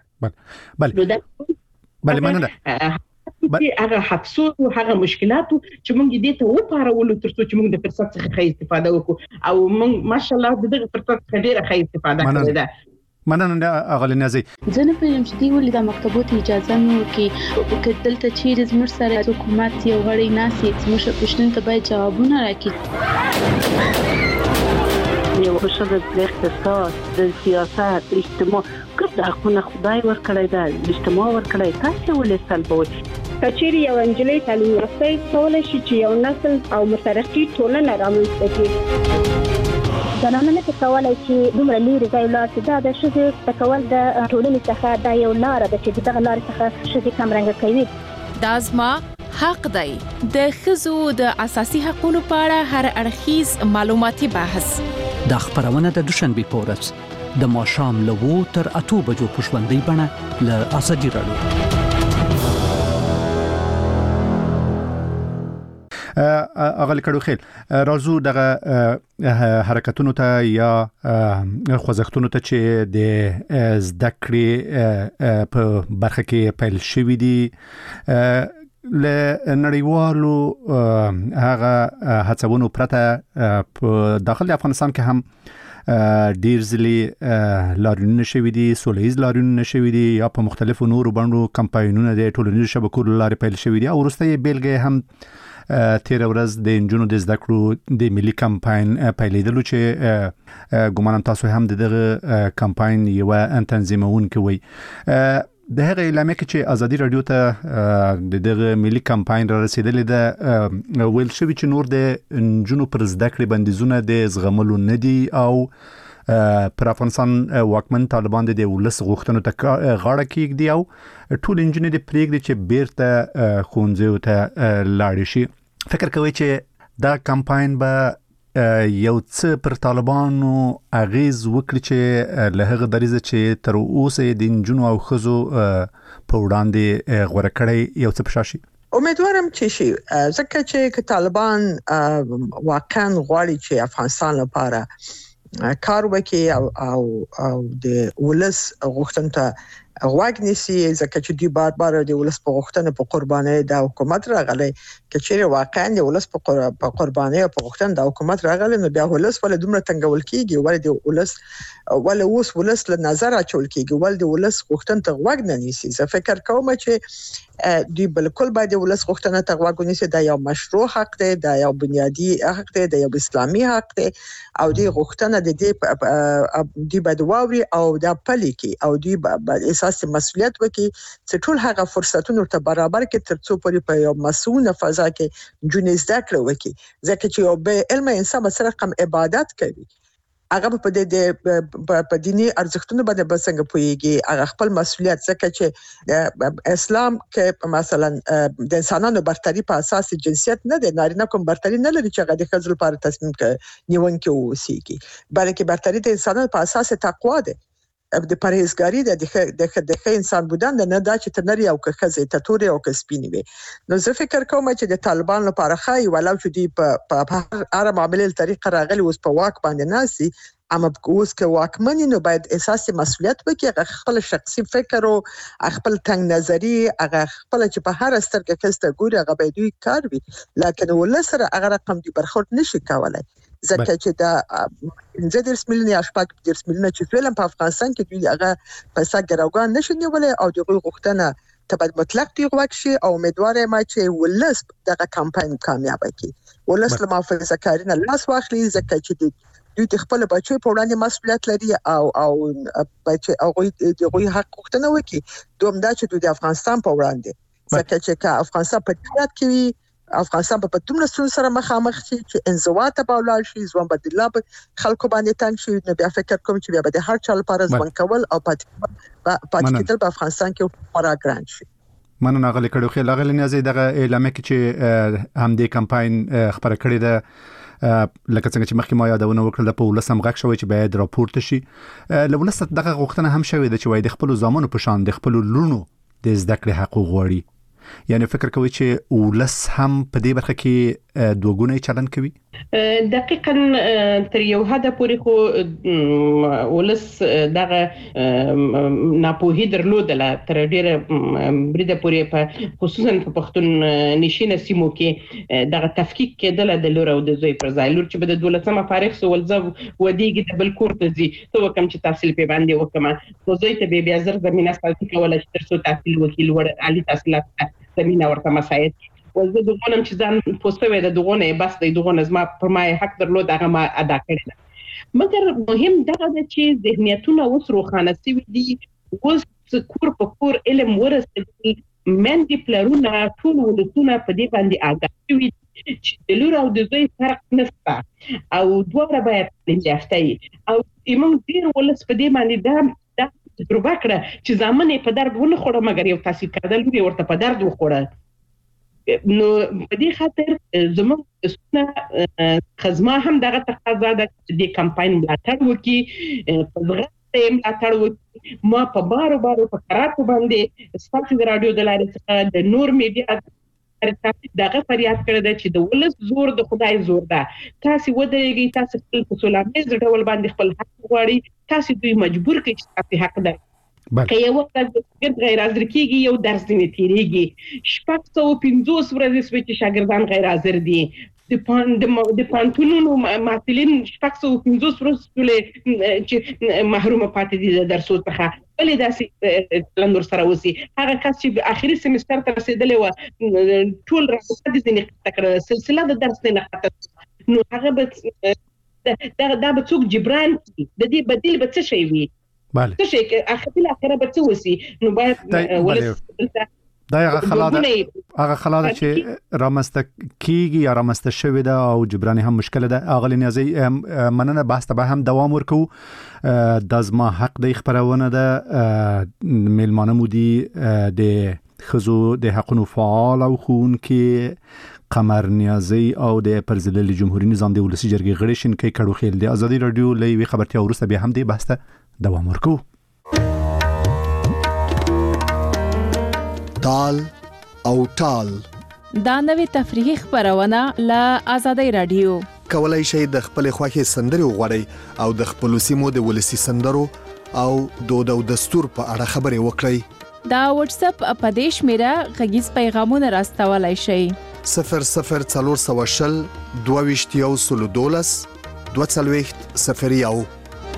بله مننه هغه حفظو او هغه مشکلاتو چې موږ دې ته وپارولو ترڅو چې موږ د فرصت څخه ښه استفاده وکړو او موږ ماشاءالله دغه فرصت څخه ډیره ښه استفاده کړې ده مننه اغلی نازي زه نه پوهیم چې دوی ولې د مکتبونو اجازه نه ورکوي دلته چیرې زموږ سره حکومت یو غړی ناسي زموږ پوښتنې ته باید جوابونه راکړي یو بشر د اقتصاد د سیاست اجتماع کوم د حقوقو خدای ورکړی دا اجتماع ورکړی تاسو ولې سلبوي کچېری یو انجلۍ تعلیم یافته کولای شي چې یو نسل او مترقي ټولنه رامنځته کړي زنانه نه کولای چې دومره لري ځای لاړ دا د شذ تکول د ټولنې څخه د یو لار د چې دغه لار څخه شذ کم رنګ کوي دا زما حق دی د خزو د اساسي حقوقو په اړه هر اړخیز معلوماتي بحث د خبرونه د دوشنبه پورس د ماشام له 2 تر 8 بجو په ژوندۍ بڼه له اساسي رادیو اغلی کډو خیل راځو دغه حرکتونو ته یا خوځښتونو ته چې د زده کړې په برخه کې پیل شوې دي له نړیوالو هغه هڅونو پرته په داخل افغانستان کې هم ډیر ځلي لارښوونې شوې دي سولهییز لارښوونې شوې دي یا په مختلفو نورو بڼو کمپاینونه د ټولنیزو شبکو لارې پیل شوې دي او وروسته یې بیلګې هم تیر ورځ د انجونو د زده کړو د ملي کمپاین پیلېدلو چې ګومانم تاسو هم دغه کمپاین یو تنظیمونکي وي د هغه اعلامیه کې چې ازادي رادیو ته دغه ملي کمپاین را رسیدلې ده ویل شوی چې نور د انجونو پر زده کړې بندیزونه د زغملو نه دي او پر افغانستان واکمن طالبان د ولس غوښتنو ته غاړه کېږدي او ټول انجونې د پریږدي چې بیرته ښوونځیو ته لاړې شي فکر کوي چې دا کمپاین به یو څه پر طالبانو اغیز وکړي چې له هغه دریزه چې تر اوسه د انجونو او ښځو په وړاندې غوړه کړی یو څه پشاشي امیدوارم چې شي ځکه چې طالبان واقعا غواړي چې افغانستان لپاره کار وکړي او د ولس غوښتنو ته غوږ نیسي ځکه چې دوی بار د ولس په غوښتنه په قربانۍ د حکومت راغلي کچېره واقعا د ولس په قربانۍ او په غوښتنه د حکومت راغلي نو بیا ولس ول دومره تنګول کیږي ول د ولس ول اوس ولس له نظر اچول کیږي ول د ولس غوښتنه ته غوږ نه نیسي زه فکر کوم چې دوی بالکل باید د ولس غوښتنه ته غوږ ونیسي دا یو مشروع حق دی دا یو بنیادی حق دی دا یو اسلامي حق دی او د غوښتنه د دې دی باید واوري او دا پلي کی او دوی اساس مسؤلیت وکي چې ټول هغه فرصتونه ته برابر کې ترڅو په یو مسؤل فضا کې جنې زده کړو وکي ځکه چې یو به علم انسان سره کم عبادت کوي هغه په دې په دینی ارزښتونو باندې بسنګ پويږي هغه خپل مسؤلیت ځکه چې اسلام کې مثلا د انسانانو برتري په اساس جنسیت نه دی نارینه کوم برتري نه لري چې هغه د خځل لپاره تصمیم نیونکي اوسېږي بلکې برتري د انسانانو په اساس تقوا ده د پرهیزګاری د انسان بودن نه دا چې تنري او کخزه تطوري او کسبینی وي نو زه فکر کوم چې د طالبان لپاره خای ولو چې دی په هر معاملې طریقه راغلي اوس په واک باندې ناسي اما اوس کې واکمن نو باید اساسي مسؤلیت وکړي خپل شخصي فکر او خپل تنگ نظری هغه خپل چې په هر سترګه کسته ګوري هغه به دوی کار وي لکه ولسره هغه رقم دی برخورد نشي کولای ځکه چې دا 10 میلیون یا 10 میلیون چې فعلا په افغانستان کې دوی هغه پیسې ګراوګان نشي نیولای او دغه غوښتنه ته باید مطلق دی وکشي او امیدوار یم چې ولس دغه کمپاین کامیاب کړي ولس له محافظه کارینه لاس واخلي ځکه چې دوی خپل بچي په وړاندې مسؤلیت لري او بچي هغه دغه حق غوښتنه وکړي دومره چې دوی د افغانستان په وړاندې ځکه چې افغانستان په دې کې افغانستان په دومره ستونزو سره مخامخ شي چې انزوا ته باولای شي ځوان بدلا خلکو باندې تنګ شي نو بیا فکر کوم چې بیا به هر چا لپاره ځوان کول او پاتې کېدل په افغانستان کې خورا ګران شي مننه غلي کړو خو لاغلی نه زی دغه اعلان کې چې هم دې کمپاین خبره کړې ده لکه څنګه چې مخکې ما یادونه وکړه په ولسم غږ شوی چې باید راپورته شي لولست دغه غوښتنه هم شوی ده چې وای د خپل زامنو په شان د خپل لونو د زده کړې حق غواړي یعنی فکر کوي چې ولس هم په دې برخه کې دوګونه چلن کوي دقیقاً تر یو حد پورې خو ولس دغه ناپوهي درلودله تر ډیره بریده پورې په خصوصا په پښتون نشینه سیمو کې دغه تفکیک کېدل د لور او د زوی پر ځای لور چې به د 12مه فارغ سو ولزه ودیږي د بل کور ته ځي ته وکم چې تحصیل په باندې وکم خو زوی ته بیا زر زمينه ساتي کوله چې تر څو تحصیل وکیل ور عالی تحصیلات زمينه ورته مساعد وزه دغونم چې ځان پوسټوي د دغونه بس د دغونه زما پر ما حق درلود هغه ما ادا کړل مګر مهم دغه چې ذهنیتونه اوس روښانه شوي دي اوس کور په کور علم ورسېږي مندې پلرونه ټول ولسونه په دې باندې آګاه شوي چې د لور او د زوی فرق نشته او دواړه باید لنجافتي او موږ ډیر ولس په دې باندې دا تجربه کړه چې زامن په درد ونه خوړه مګر یو تحصیل کړل لور ورته په درد وخوړه نو په دې خاطر زموږ سونه خزما هم دغه تقاضا ده چې د کمپاین ملاتړ وکړي په زغرته ملاتړ وکړي ما په بارو په قرارو باندې ستاسو د رادیو د لارې څخه د نور میډیا دغه فریاد کړی ده چې د ولس زور د خدای زور ده تاسو ودرېږئ تاسو خپل سولامز ډول باندې خپل حق غواړئ تاسو دوی مجبور کړئ چې تاسو حق ده که یو وخت غیر حاضر کیږي یو درس دی تیریږي 650 ورځې سوي چې شاګردان غیر حاضر دي د پانتونونو معتلین 650 ورځې چې محروم پاتې دي د درسو څخه ولې داسې لندور سره وسی هغه کس چې اخري سمستر ته رسیدلی و ټول راځي د ځینې تکړه سلسله د درس نه خاطر نو هغه دا به څوک جبران کی د دې بدیل به څه شي وي بله څه شي اخر الاخره به څه وسی نو باید ولس دا هغه خلاده چې رامسته کیږي یا رامسته شوی ده او جبران هم مشکل ده اغلی نیازی مننه بحث ته هم دوام ورکو د زما حق د خبرونه ده میلمانه مودي د خزو د حقونو فعال او خون کې قمر نیازی او د پرزیدنت جمهوریت نظام د ولسی جرګې غړي شین کې کډو خیل د ازادي رادیو لوي خبرتیا ورسته به هم د بحث ته دوام ورکو تال او ټال دا نوې تفریحي خبرونه له ازادي رادیو کولای شئ د خپل خوښي سندري وغوړئ او د خپل سیمو د ولسی سندرو او دود او دستور په اړه خبرې وکړئ دا واتس اپ اپدیش میرا غږیز پیغامونه راستولای شئ 0040 22 22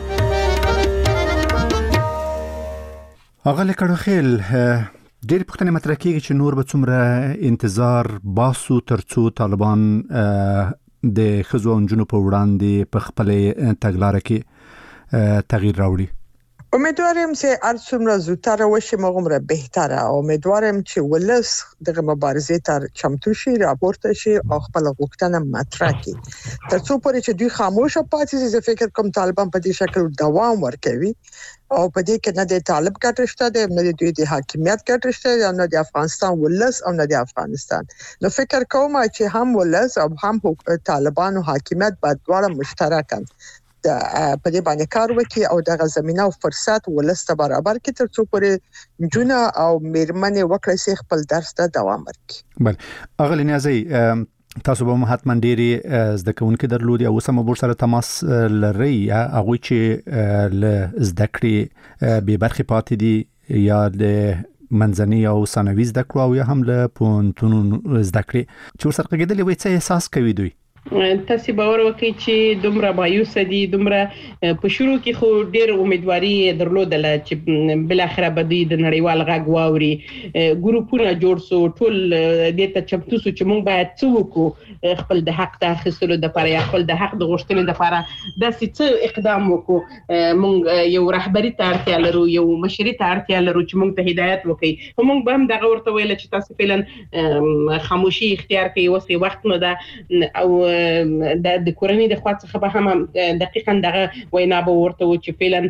اغه لکړو خیل ډېر پښتنه مطرح کیږي چې نور به څومره انتظار باسو ترڅو طالبان د خزو انجونو په وړاندې په خپل تګلارې کې تغییر راوړي امیدوارم چې ارڅومره زوتره وشي مغمره بهتره او امیدوارم چې ولس دغه مبارزه تر چمتو شي راپورته شي او خپل غوښتنه مطرح کړي ترڅو پورې چې دوی خاموشه پاتې شي فکر کوم طالبان په دې شکل دوام ورکوي او په دې کې نه د طالب ګټشته د نه دوی د حاکمیت ګټشته نه د افغانستان ولس او نه د افغانستان نو فکر کوم چې هم ولس او هم طالبان او حاکمیت باید دواړه مشترکاً په دې باندې کار وکړي او دغه زمينه او فرصت ولست برابر کړي ترڅو پورې جونه او میرمنې وکړي چې خپل درس ته دوام ورکړي بله اغلی نیازی تاسو به حتما ډېری زده کوونکي درلودي او سم بور سره تماس لري هغه چې ل زده کړې به برخه پاتې دي یا د منځني او ثانوي زده کړو او یا هم له پونتونو زده کړې چې سره کېدلې وای څه احساس کوي دوی تاسو باور وکړئ چې دومره مایوس دي دومره په شروع کې خو ډېر امیدواري درلودله چې بل اخره به د نړیوال غږ واوري ګروپونه جوړ سو ټول د ته چمتو سو چې مونږ باید څه وکړو خپل د حق ته اخیستلو لپاره یا خپل د حق د غوښتنې لپاره داسې څه اقدام وکړو مونږ یو رهبری ته اړتیا لرو یو مشري ته اړتیا لرو چې مونږ ته هدایت وکړي مونږ به هم دغه ورته ویل چې تاسو فعلا خاموشي اختیار کړئ اوس وخت نه ده او د کورنۍ د خوا څخه به هم دقیقاً دغه وینا به ورته و چې فعلا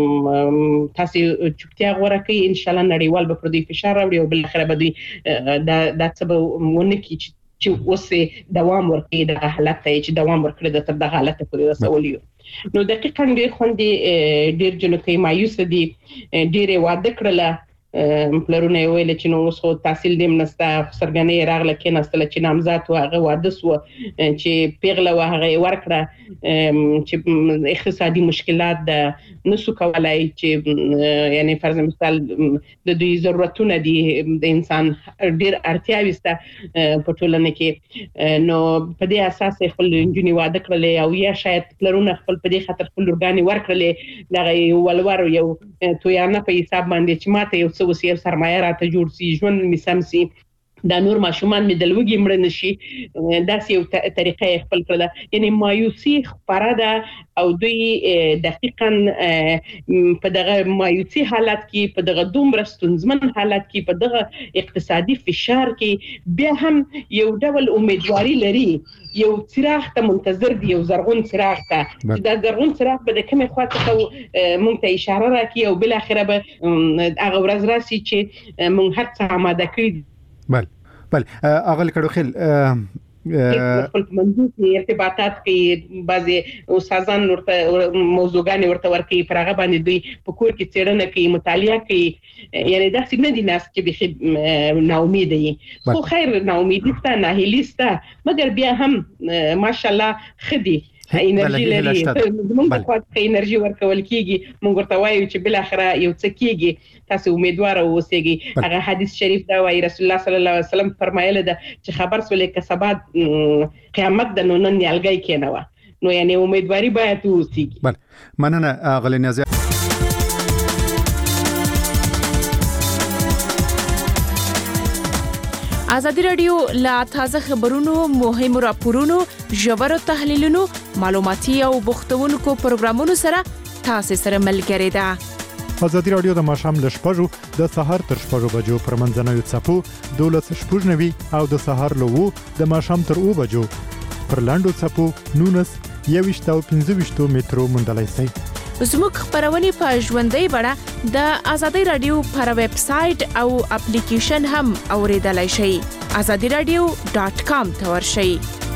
تاسو چوپتیا غوړه کوي ان شاء الله نړیوال به پر دې فشار راوړي او بل اخر به دوی د څه به ونه کی چې اوس دوام ورکړي د حالت ته چې دوام ورکړي د تر دغه حالت پورې رسولي نو دقیقاً ډېر خوندې ډېر جنکې مایوس دي ډېر واده کړله پلرونه ویل چې نو اوس خو تحصیل دیم نسته سرګنې راغله کې نستله چې نامزاد هغه واده سو چې پیغله هغه ورکړه چې اقتصادي مشکلات د نسو کولای چې یعنی فرض مثال د دوی ضرورتونه دي د انسان ډیر اړتیاوي سته په ټولنه کې نو په دې اساس خپل انجونی واده کړلې او یا شاید پلرونه خپل په دې خاطر خپل ورګانی ورکړلې دغه ولور یو تویانه په حساب باندې چې ماته یو څه وسیله سرمایه راته جوړ سي ژوند می سم سي دا نور ماشومان می دلوګي مړ نشي داسې یو طریقه خپل کړل یعنی مایوسی خبره ده او دوی دقیقاً په دغه مایوسی حالت کې په دغه دومره ستونزمن حالت کې په دغه اقتصادي فشار کې بیا هم یو ډول امیدواري لري یو څراغ ته منتظر دی یو زرغون څراغ ته دا زرغون څراغ به د کومه خواته مونږ ته اشاره راکړي او بل اخره به هغه ورځ راسي چې مونږ هر څه آماده کړی بله اغل کډو خل خپل منځي ارتباطات کې بعضي استادان ورته موضوعګان ورته ورکي پرغه باندې دوی په کور کې څېړنه کوي مطالعه کوي یعنی دا څنګه دي ناس چې به نا امید دي خو خیر نا امیدسته نه هیلسته مګر بیا هم ماشاءالله خدي انرژي لري موږ په خاطر انرژي ورکول کیږي موږ ورته وایو چې بل اخره یو څه کیږي تاسو امیدوار اوسئ هغه حدیث شریف دا وایي رسول الله صلی الله علیه وسلم فرمایله ده چې خبر سولې کسبات قیامت د نن نیالګي کینوا نو یعنی امیدواری باید اوسئ بله مننه غلی نیازی ازادي رادیو لا تازه خبرونو مهمو راپورونو ژورو تحلیلونو معلوماتي او بوختونکو پروګرامونو سره تاسو سره ملګری ده ازادي رادیو د ماښام ل 6:00 د سهار تر 6:00 بجو پر منځنوي څپو 12:90 او د سهار له 2 د ماښام تر 2 بجو پر لاندو څپو 19 او 15 مترو مندلای سي زموږ خبرونه په ژوندۍ بڼه د ازادي رادیو پر ویب سټ او اپلیکیشن هم اوریدلای شئ azadiradio.com ته ورشئ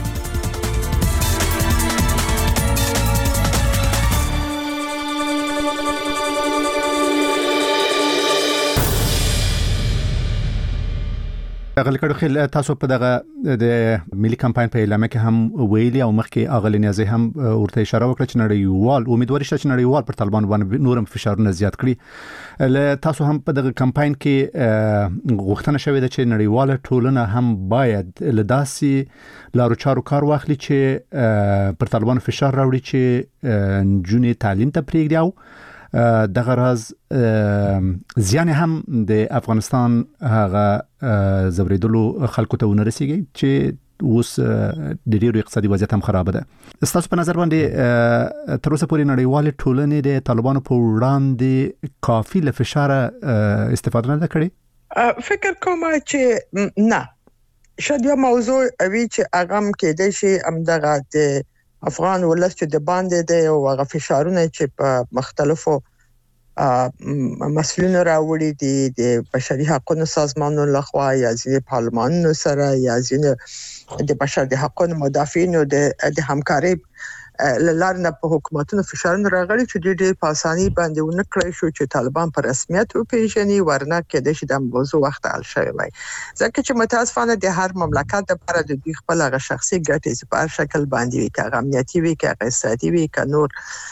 اغل کډو خل تاسو په دغه د ملي کمپاین په اعلان کې هم ویلي او مخکې اغل نیازي هم ورته اشاره وکړه چې نړیوال امیدواري شته چې نړیوال پر طالبان باندې نورم فشارونه زیات کړي تاسو هم په دغه کمپاین کې غوښتنه شوې ده چې نړیواله ټولنه هم باید لداسي لارو چارو کار واخلي چې پر طالبان فشار راوړي چې جونې تعلیم ته پریږدي او دغه راز زیان هم د افغانستان هغه زبریدلو خلکو ته ونرسیږي چې اوس د ډیرو اقتصادي وضعیت هم خراب ده تاسو په نظر باندې تر اوسه پورې نړیوال ټولنې د طالبانو په وړاندې کافي له فشار استفاده نه کړې فکر کوم چې نه شاید یو موضوع اوی چې اغم کېدای شي امدغه د افغان ولست د باندې د او هغه فشارونه چې په مختلفو مسؤلینو راوړي دي د بشري حقوقو سازمانونو لخوا یا ځینې پارلمانونو سره یا ځینې د بشري حقوقو مدافعینو د همکارۍ لارنه په حکومتونو فشارونه راغلي چې ډېر په اساني باندې ونکړی شو چې طالبان په رسمیت وپیژني ورنه کېدای شي د موضوع وخت حل شوی وي ځکه چې متاسفانه د هر مملکت لپاره د دوی خپل هغه شخصي ګټې په هر شکل باندې وي که امنیتي وي که اقتصادي وي که نور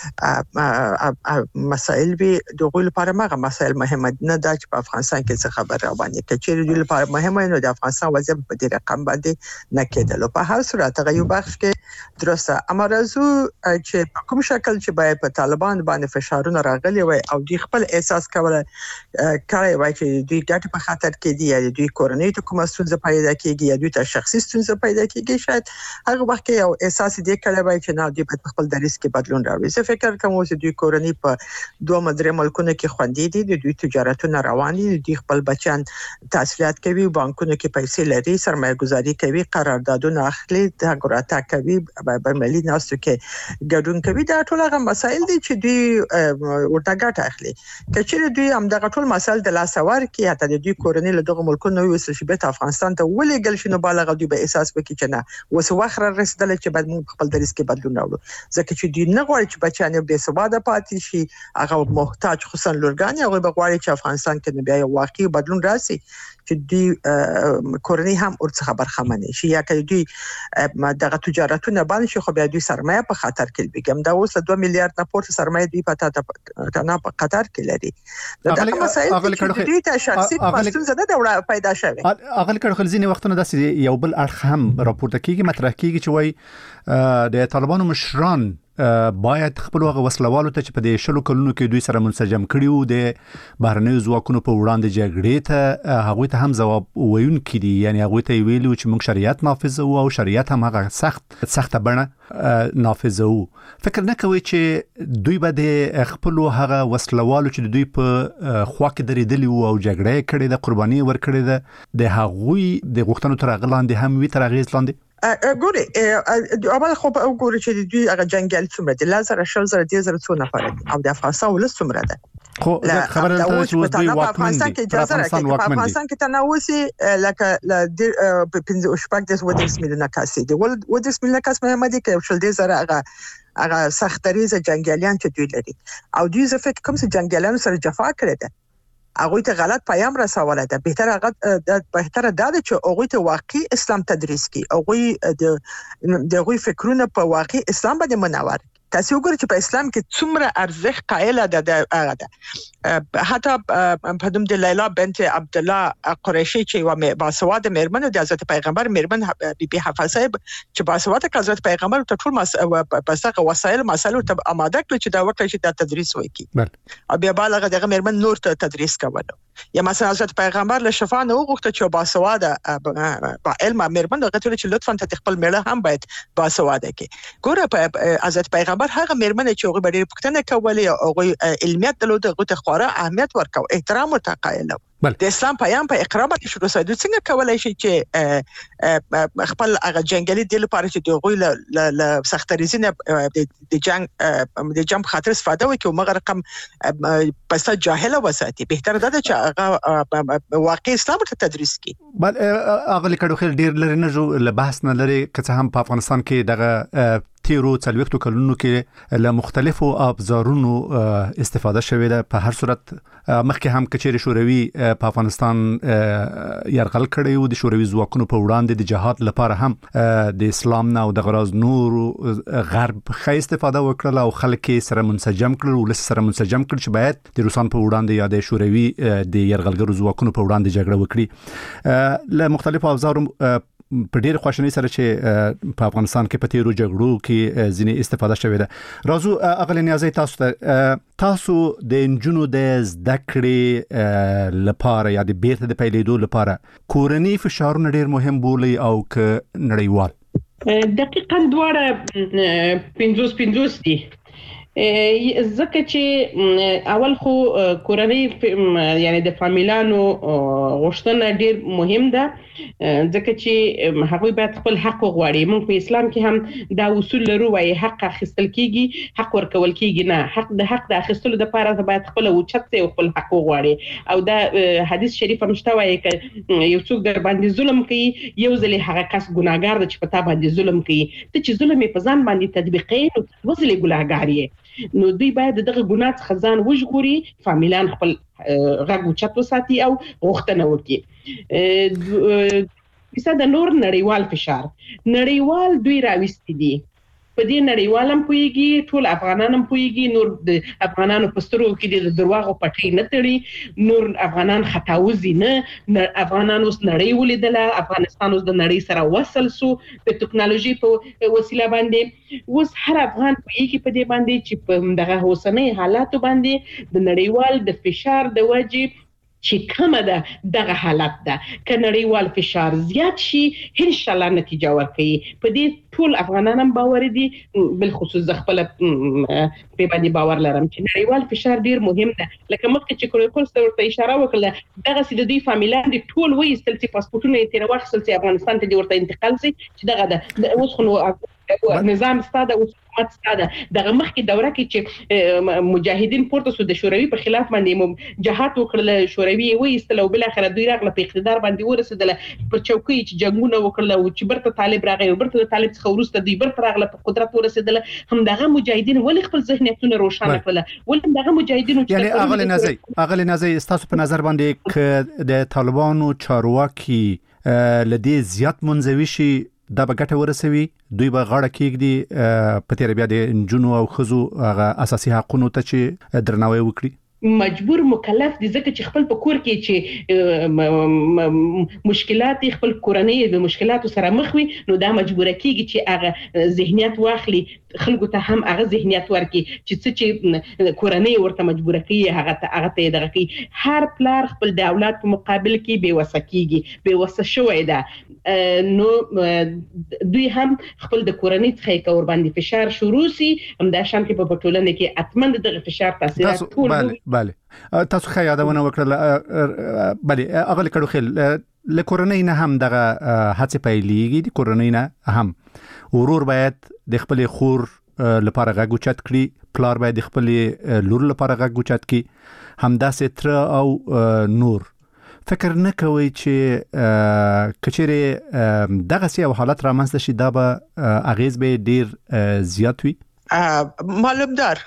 مسائل وي دغه لپاره مغه مسائل مهمه نه ده چې په افغانستان کې څه خبر را باندې کچېری دوی لپاره مهمه نه د افغانستان وضعیت په دې رقم باندې نه کېدل په هر صورت هغه یو بخش کې درسته امرزو چې کوم شکل چې باید په طالبان باندې فشارونه راغلي وي او دوی خپل احساس کوي چې دوی ګټه په خاطر کې دي یا دوی کورنۍ ته کومه ستونزه پیدا کیږي یا دوی ته شخصي ستونزه پیدا کیږي شاید هغه وخت کې یو احساس دې کړی وي چې نه دوی په خپل دریس کې بدلون راوړي زه فکر کوم چې دوی کورنۍ په دوه مدرې ملکونو کې خوندې دي دوی تجارتونه روان دي دوی خپل بچان تحصیلات کوي بانکونو کې پیسې لري سرمایه گذاري کوي قراردادونه اخلي د ګراته کوي بین‌المللي ناستو کې ګډون کوي دا ټول هغه مسایل دي چې دوی ورته ګټه اخلي کچېره دوی هم دغه ټول مسایل د لاسوار کې حتی د دوی کورنۍ له دغه ملکونو وسل شي به افغانستان ته ولېګل شي نو بالغ دوی به احساس وکړي چې نه وس وخره رسیدل چې باید موږ خپل دریس کې بدلون راوړو ځکه چې دوی نه غواړي چې بچیان به سواده پاتې شي هغه محتاج خصوصا لورګان هغه به غواړي چې افغانستان کې بیا یو واقعي بدلون راسي چې دوی کورنۍ هم ورڅخه برخمنه شي یا چې دوی دغه تجارتونه باندې شي خو بیا دوی سرمایه په خطر کې بګم دا اوس 2 میلیارډ نه پورته سرمایه دوی په قطر کې لري دا مسایل چې دوی ته شخصي مسؤل زده دا پیدا شوه اغل کړه خلزینی وختونه داسې یو بل اړخ هم راپورته کیږي مطرح کیږي چې وای د طالبانو مشران باید خپل هغه وسلوالو ته چې په دې شلو کلونو کې دوی سره منسجم کړي وو د بهرنیو ځواکونو په وړاندې جګړې ته هغه ته هم ځواب ویونکي دي یعنی هغه ته ویلو چې موږ شریعت نافذ او شریعت هم هغه سخت بڼه نافذ وو فکر نه کوي چې دوی به د خپل هغه وسلوالو چې دوی په خوا کې درېدلي وو او جګړې کړې د قرباني ور کړې ده د هغوی د غوښتنو تر غلاندې هم وی تر غیز لاندې ګوري اول خو وګورئ چې دوی هغه جنگیال څومره دي لازر شلزر دي زر څو نفر دي او د افغانستان ولس څومره ده خو خبره ده چې دوی واکمن دي په افغانستان کې تناوسي لکه په 15 میلیونه کس دي ول 10 میلیونه کس مهمه دي چې شل دي زره هغه سختریزه جنگیالیان چې دوی لري او دوی زه فکر کوم چې جنگیالانو سره جفا کړې ده هغه ته غلط پیام رسوله ده بهتره ده چې هغه ته واقعي اسلام تدریس کی هغه د فکرونه په واقعي اسلام باندې منور تاسو وګورئ چې په اسلام کې څومره ارزښت قائل ده حتی په دوم د لیلا بنت عبد الله قریشی چې و باسواده مېرمن د حضرت پیغمبر مېرمن بی حفصه چې باسواده حضرت پیغمبر ته ټول پسغه وسایل مسالو ته آماده کړ چې دا وکړي چې د تدریس وکړي او بیا بالغه دغه مېرمن نور ته تدریس کوله یا مثلا حضرت پیغمبر له شفا نه وغوښته چې باسواده با علم مېرمن دغه ټول چې لطفا ته خپل میړه هم باید باسواده کې ګوره په حضرت پیغمبر هغه مېرمن چې هغه ډېر پوښتنه کولې او علمیت درلود هغه ته خورا اهمیت ورکاو احترام ورته قایل د اسلام پیغام په اقرا باندې شروع شوی څنګه کولای شي چې خپل هغه جنگلي د لپاره چې دوی له سختریزنه د جنگ خاطر استفاده وکړي او مغه رقم پس جاهله وساتي بهتر ده چې هغه واقعي اسلام ته تدریس کړي بل هغه لیکلو خل ډیر لري نه جو بحث نه لري که هم په افغانستان کې دغه تیرو څلويختو کلونو کې له مختلفو ابزارونو استفاده شوې ده په هر صورت مخکې هم کچېر شوروي په افغانستان يرغل کړی او د شوروي ځواکونو په وړاندې د جهاد لپاره هم د اسلام نه او د غراض نور غرب ښه استفاده وکړه او خلک سره منسجم کړل او سره منسجم کړل چې باید د روسان په وړاندې یا د شوروي د يرغلګرو ځواکونو په وړاندې جګړه وکړي له مختلفو ابزارو په ډېر خوشنۍ سره چې په افغانستان کې په تیرو جګړو کې ځینې استفاده شوې ده راځو اغل نیازي تاسو د انجونو د زده کړې لپاره یا د بیرته د پیلېدو لپاره کورنۍ فشارونه ډېر مهم بولي او ک نړیوال دقیقاً دواړه 50 دي ځکه چې اول خو کورنۍ یعنی د فامیلانو غوښتنه ډیر مهم ده ځکه چې هغوی باید خپل حق وغواړي موږ په اسلام کې هم دا اصول لرو وايي حق اخیستل کیږي حق ورکول کیږي نه حق د اخیستلو لپاره باید خپل اوچت او خپل حق وغواړي او دا حدیث شریف هم شته وايي چې یو څوک در باندې ظلم کوي یو ځل هغه کس ګناګار دی چې په تا باندې ظلم کوي ته چې ظلم په ځان باندې تطبیقي نو وځلې ګناګار یې نو دوی باید دغه ګناه څخه ځان وژغوري فامیلان خپل غږ اوچت وساتي او غوښتنه وکړي کیسه د نور نړیوال فشار نړیوال دوی راوستي دي په دې نړیوالم پويږي ټول افغانانم پويږي نور د افغانانو پسترو کې د درواغو پټي نه تړي نور افغانان خطاوزي نه افغانان اوس نړۍ ولیدله افغانستان اوس د نړۍ سره وصل سو په ټکنالوژي په وسیله باندې اوس هر افغان پويږي په دې باندې چې په دغه اوسنۍ حالاتو باندې د نړیوال د فشار د وجې چې کومه ده دغه حالت ده ک نړیوال فشار زیات شي ان شاء الله نتیجه ورکړي په دې ټول افغانانم باور دي بل خصوص خپل په باندې باور لرم چې نړیوال فشار ډیر مهم ده لکه مخکې چې کول ورته اشاره وکړه دغه سید دوی فامیلان دي ټول وې استل چې پاسپورتونه یې تیر وخت چې افغانستان ته ورته انتقال شي چې دغه اوس خو نظام ستاده او حکومت ستاده دغه مخکې دوره کې چې مجاهدین پورته سو د شوروي په خلاف باندې جهاد وکړل شوروي وایستل او بل اخر دوی راغله په اقتدار باندې ورسېدل په چوکۍ چې جنگونه وکړل او چې برته طالب راغی او برته طالب څخه ورسته دوی برته راغله په قدرت ورسېدل هم دغه مجاهدین ولې خپل ذهنیتونه روښانه کړل ولې دغه مجاهدین یعنی اغلی نزي استاسو په نظر باندې ک د طالبانو چارواکي لدی زیات منځوي شي دا به ګټه ورسوي دوی به غاړه کېږدي په تیر بیا د نجونو او ښځو هغه اساسي حقوقو ته چې درناوی وکړي مجبور مکلف دي ځکه چې خپل په کور کې چې مشکلات خپل کورنۍ د مشکلاتو سره مخ وي نو دا مجبور کیږي چې هغه ذهنیت واخلي خلکو ته هم هغه ذهنیت ورکړي چې کورنۍ ورته مجبور کوي هغه ته دغه کوي هر پلار خپل د اولاد په مقابل کې بېوسه کیږي بېوسه شوی ده نو دوی هم خپل د کورنۍ څخه کور باندې فشار شروع سي هم دا شان کې په ټولنه کې اتمن دغه فشار تاثیرات ټول بله تاسو خو یادونه وکړه بله اغلی کړو خل له کورنۍ نه هم دغه هڅه پیلېږي د کورنۍ نه هم ورور باید د خپل خور لپاره غږ اوچت کړي پلار باید د خپل لور لپاره غږ اوچت کړي همداسې تر او نور فکر نه کوي چې کچېره دغه سیاو حالت رامنځته شي دا به اغیز به ډیر زیات وي معلومدار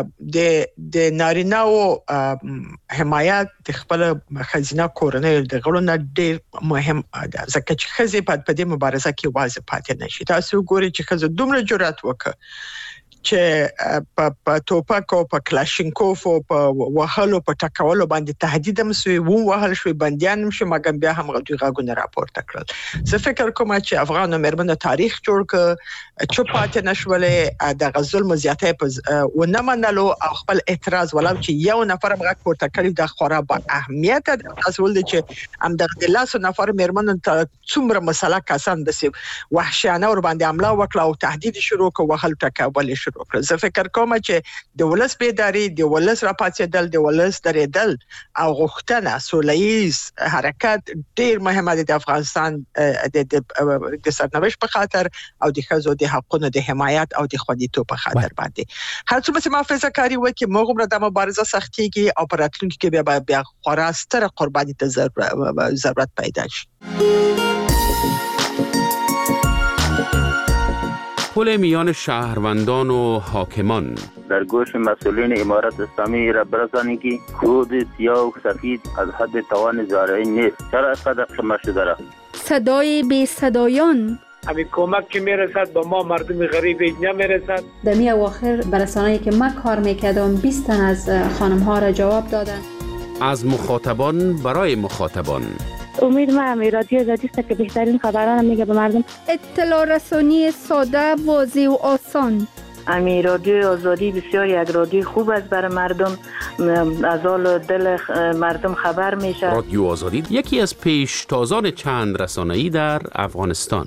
د نارینه او حمایت د خپل خزینه کورنۍ د غړو نه ډیر مهم ده ځکه چې خزې په دې مبارزه کې واځي پاتې نشي تاسو ګورئ چې خزه دومره جرأت وکړي چې په توپک او په کلاشینکوف او په وهلو په ټکولو باندې تهدید هم سوی وهل شوی بنديان شو مګم بیا هم غوډي غاګونه راپورته کړل زه فکر کوم چې افغان مېرمنه تاریخ جوړ ک چوپات نشولې د غزل مزیاتې په ونه منلو او خپل اعتراض ولو چې یو نفر مغه پورته کړی د خورا با اهمیت تاسو ول چې هم د لاسو نفر مېرمنه ته څومره مسله کسان د وحشیانه ور باندې عمله وکړه او تهدید شروع ک وهل ټکول زه فکر کوم چې د ولس بیداری د ولس راپاتېدل د ولس درېدل او غوښتنه سوله‌ییز حرکت ډیر مهمه ده د افغانستان د سرنوشت په خاطر او د خزو د حقوقو د حمایت او د خوندیتوب په خاطر باندې هر څه چې محافظه کاری وکي موږ د مبارزه سختيږي او پر راتلونکي کې بیا خوراسته قرباني ته ضرورت پیدا شي پل میان شهروندان و حاکمان در گوش مسئولین امارت اسلامی را برسانید که خود سیاه و سفید از حد توان زارعی نیست چرا اینقدر شمار شده را صدای بی صدایان همین کمک که میرسد با ما مردم غریب نمیرسد در می اواخر برسانه‌ای که من کار میکردم 20 تن از خانم ها را جواب دادن از مخاطبان برای مخاطبان امید ما رادیو آزادی است که بهترین خبران میگه به مردم اطلاع رسانی ساده واضح و آسان رادیو آزادی بسیار یک رادیو خوب است برای مردم از حال دل مردم خبر میشه رادیو آزادی یکی از پیشتازان چند رسانه‌ای در افغانستان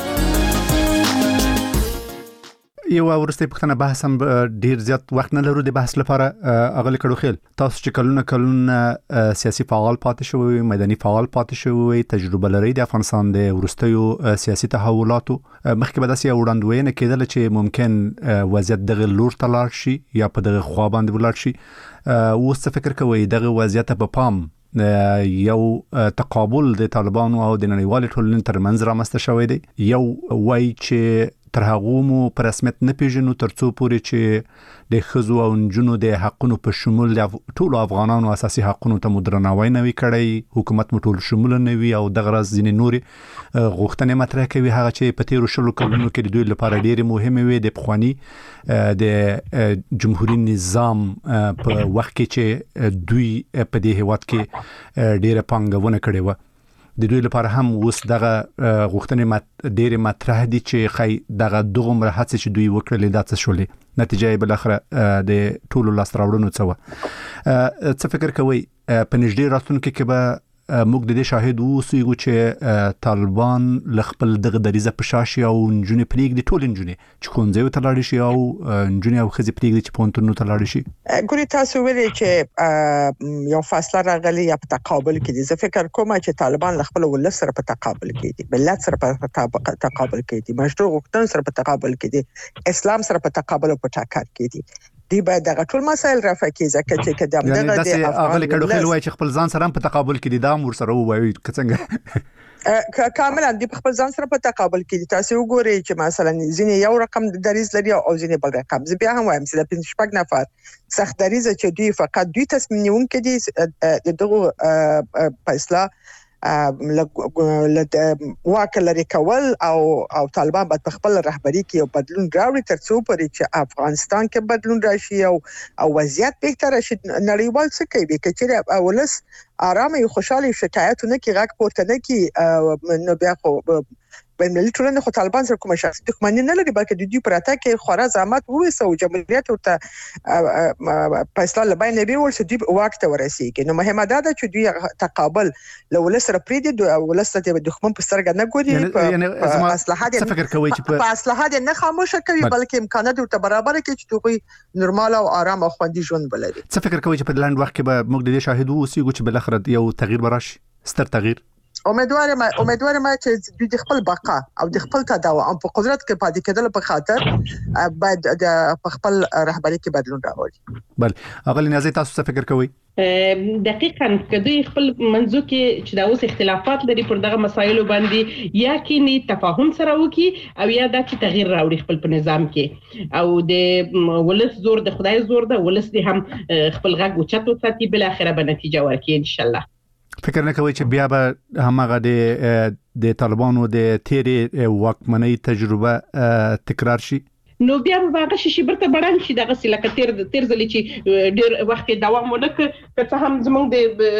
یو ورسته پختنه بحث هم ډیر زیات وخت نه لرو د بحث لپاره اغلی کړو خیل تاسو چې کلونه سیاسي فعال پاتې شوی مدني فعال پاتې شوی تجربه لري د افغانستان د ورستیو سیاسي تحولاتو مخکې به داسې وړاندوینه کېدل چې ممکن وضعیت دغه لور ته لاړ شي یا په دغه خوا باندې ولاړ شي اوس فکر کوي دغه وضعیت په پام یو تقابل د طالبانو او د نړیوال ټولنې ترمنځ رامنځته شوی دی یو وای چې تر هغه مو په رسمیت نه پیژنو ترڅو پورې چې د خزو او نجونو د حقونو په شمول د ټولو افغانانو اساسي حقونو ته مدرناوی نه وي کړی حکومت مو ټول شمول نه وي او دغه راز ځینې نوري غوښتنې مطرح کوي هغه چې په تیرو شلو کلونو کې د دوی لپاره ډېرې مهمه وي د پخواني د جمهوریت نظام په وخت کې چې دوی په دې هیواد کې ډېره پانګونه کړې و د دوی لپاره هم اوس دغه غوښتنې ډېرې مطرح دي چې خی دغه دومره هڅې چې دوی وکړلې دا څه شولې نتیجه یې بالاخره د ټولو لاس راوړنو څه و څه فکر کوئ په نږدې راتلونکي کې به موږ د دې شاهد اوسېږو چې طالبان ل خپل دغه دریزه په شاشي او نجونې پرېږدي، ټول نجونې چې ښوونځیو ته لاړې شي او نجونې او ښځې پرېږدي چې پوهنتونونو ته لاړې شي. ګوري تاسو ویلي چې یو فاصله راغلي یا په تقابل کې دي. زه فکر کوم چې طالبان ل خپل ولس سره په تقابل کې دي، ملت سره په تقابل کې دي، مشروع غوښتنو سره په تقابل کې دي، اسلام سره په تقابل او په ټاکر کې دي. دی باید دغه ټول مسایل رافع کړي ځکه چې کدام دغه د افغان کډو خل وای چې خپل ځان سره په تقابل کې دي دا ور سره وایي څنګه کاملا د خپل ځان سره په تقابل کې دي. تاسو وګورئ چې مثلا ځینې یو رقم د دریز لري او ځینې بل رقم. زه بیا هم وایم چې د 5 نفر سخت دریزه چې دوی فقط دوی تصمیم نیونکي دي دغه فیصله واک لري کول او طالبان باید په خپل رهبری کې یو بدلون راوړي ترڅو پرې چې افغانستان کې بدلون راشي او وضعیت بهتر شي. نړیوال څه کوي چې ولس آرام او خوشاله شکایتونه کې غږ پورته نه کی نو بیا خو بین‌المللي ټولنه خو طالبان سره کومه شخصي دښمني نه لري بلکې د دوی پراته کې خورا زحمت وویسه او جمهوریت ورته فیصله لبای نه ویول چې دوی واک ته ورسیږي. نو مهمه ده چې دوی تقابل له ولس سره پریدي او ولس ته د دښمن په سترګه نه ګوري، په اصلاحات په اصلاحات نه خاموشه کوي بلکې امکانات ورته برابر کوي چې دوی نورمال او آرام او خوندي ژوند ولري. څه فکر کوي چې په لاند وخت کې به موږ د دې شاهد اوسېږو چې بل اخر یو تغییر براشي، ستر تغییر؟ امیدوارم چې دوی د خپل بقا او د خپل تداوم په قدرت کې پاتې کېدل په خاطر باید د خپل رهبری کې بدلون راوړي. بل اغلی نازي تاسو څه فکر کوئ؟ دقیقاً کدوې خپل منځو کې چې دا اوس اختلافات لري پر دغه مسایلو باندې یا کې تفاهم سره وکي او یا دا چې تغییر راوړي خپل په نظام کې او د ولس زور د خدای زور ده، ولس دې هم خپل غږ اوچت وساتي، بل اخره به نتیجه ورکړي ان شاء الله. فکر نه کوي چې بیا به همغه د طالبانو د تیرې واکمنۍ تجربه تکرار شي؟ نو بیا به هغه شي برته بڑان شي دغه سلکه تیر ځلې چې ډیر وخت دوام ونکړ که څه هم زموږ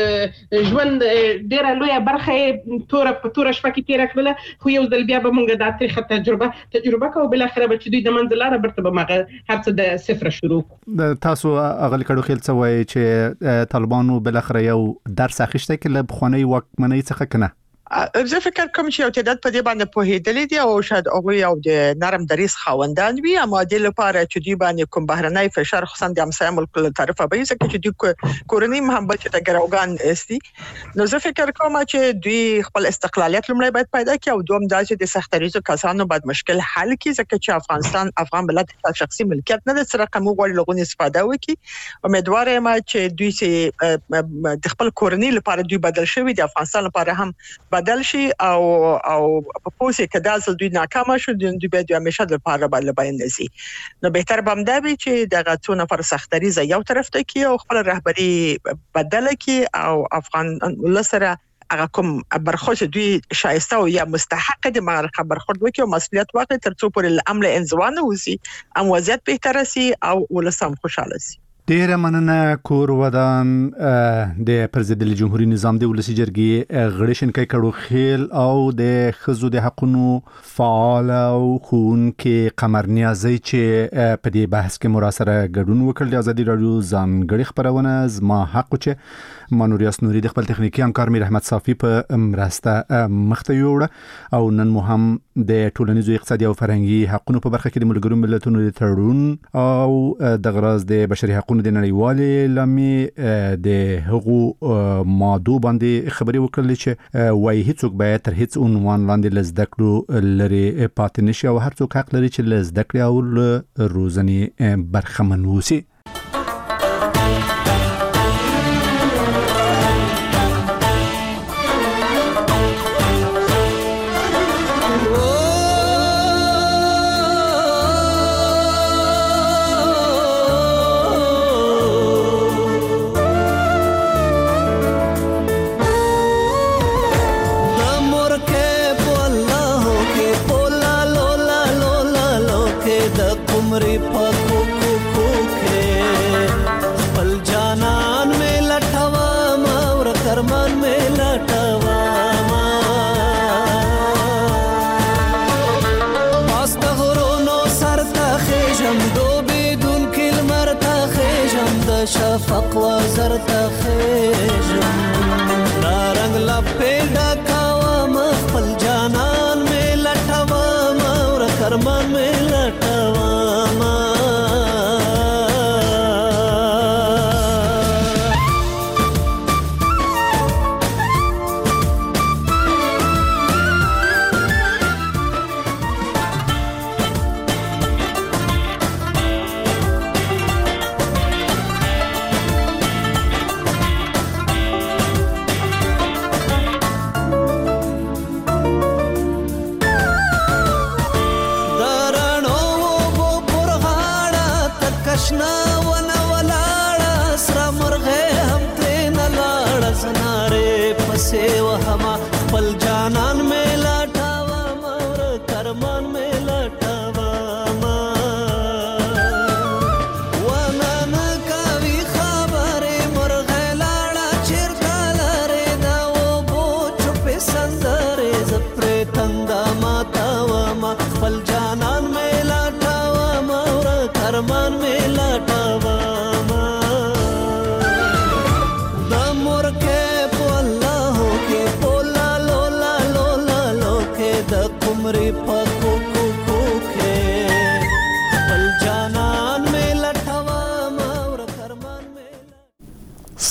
د ژوند ډیره لویه برخه تور شپه کې تیر کړل، خو یو ځل بیا به موږ د تاریخ تجربه کوو، بل اخره به چې دوی د منځلاره برته به مغه هر څه د صفر شروع. تاسو اغلی کډو خیل څه وایي چې طالبانو بل اخره یو درس اخیسته کې له بخوانی واکمنۍ څخه کنه؟ زه فکر کوم چې یو تعداد په دې باندې پوهېدلې دي او شاید هغه یو د نرم دریز خاوندان وي، اما د لپاره چې دوی باندې کوم بهرنۍ فشار خصوصا د همسایه ملک له طرفه به ځکه چې دوی کورنۍ محبت ته ګراوګان استي. نو زه فکر کوم چې دوی خپل استقلالیت لمړی باید پیدا کړي او دوم دا چې د سخت دریزو کسانو باید مشکل حل کړي ځکه چې افغان بلد شخصي ملکیت نه د سره کوم غوړي لغونی استفاده وکړي. امیدوار یم چې دوی چې د خپل کورنۍ لپاره دوی بدل شوی د افغانستان لپاره هم بدل شي او په پوسه کې داسل دوی ناکام شو دوی به د همیشه لپاره باندې نزي. نو بهتر بم دا وي چې دغه څو نفر سختریزه یو طرف ته کی او خپل رهبری بدل کی او افغان لسره هغه کوم برخوش دوی شایسته او یا مستحق دي مغرقه برخورد وکي او مسؤلیت واخلي ترڅو پر العمل انزوان وسی ام وضعیت بهتر سي او ولسم خوشاله سي. ډیره مننه کور ودان د پرزیدنت جمهوریت نظام د ولسی جرګې غړي شنکای کډو خیل او د خزو د حقونو فعال او خونکې قمر نیازی چې په دې بحث کې مراسره ګډون وکړ د ازادي رادیو ځانګړي خبرونه زما حق چې منوریاس نوري د خپل تخنیکی همکار میر احمد صافی په مرسته مخته یوړه او نن مو هم د ټولنیزو اقتصادي او فرهنګي حقونو په برخه کې د ملګرو ملتونو د تړون او د غراض د بشري حقوقو د نړیوالې لامې د هغو مادو باندې خبرې وکړلې چې وایي هیڅوک باید تر هیڅ عنوان لاندې له زده کړو لري پاتې نشي او هر څوک حق لري چې له زده کړې او له روزنې برخمن ووسي. شفق وزرت خیجم نارنگ پیدا کاوم خپل جانان می لټوم اور کرمان می لټوم सेवा हमा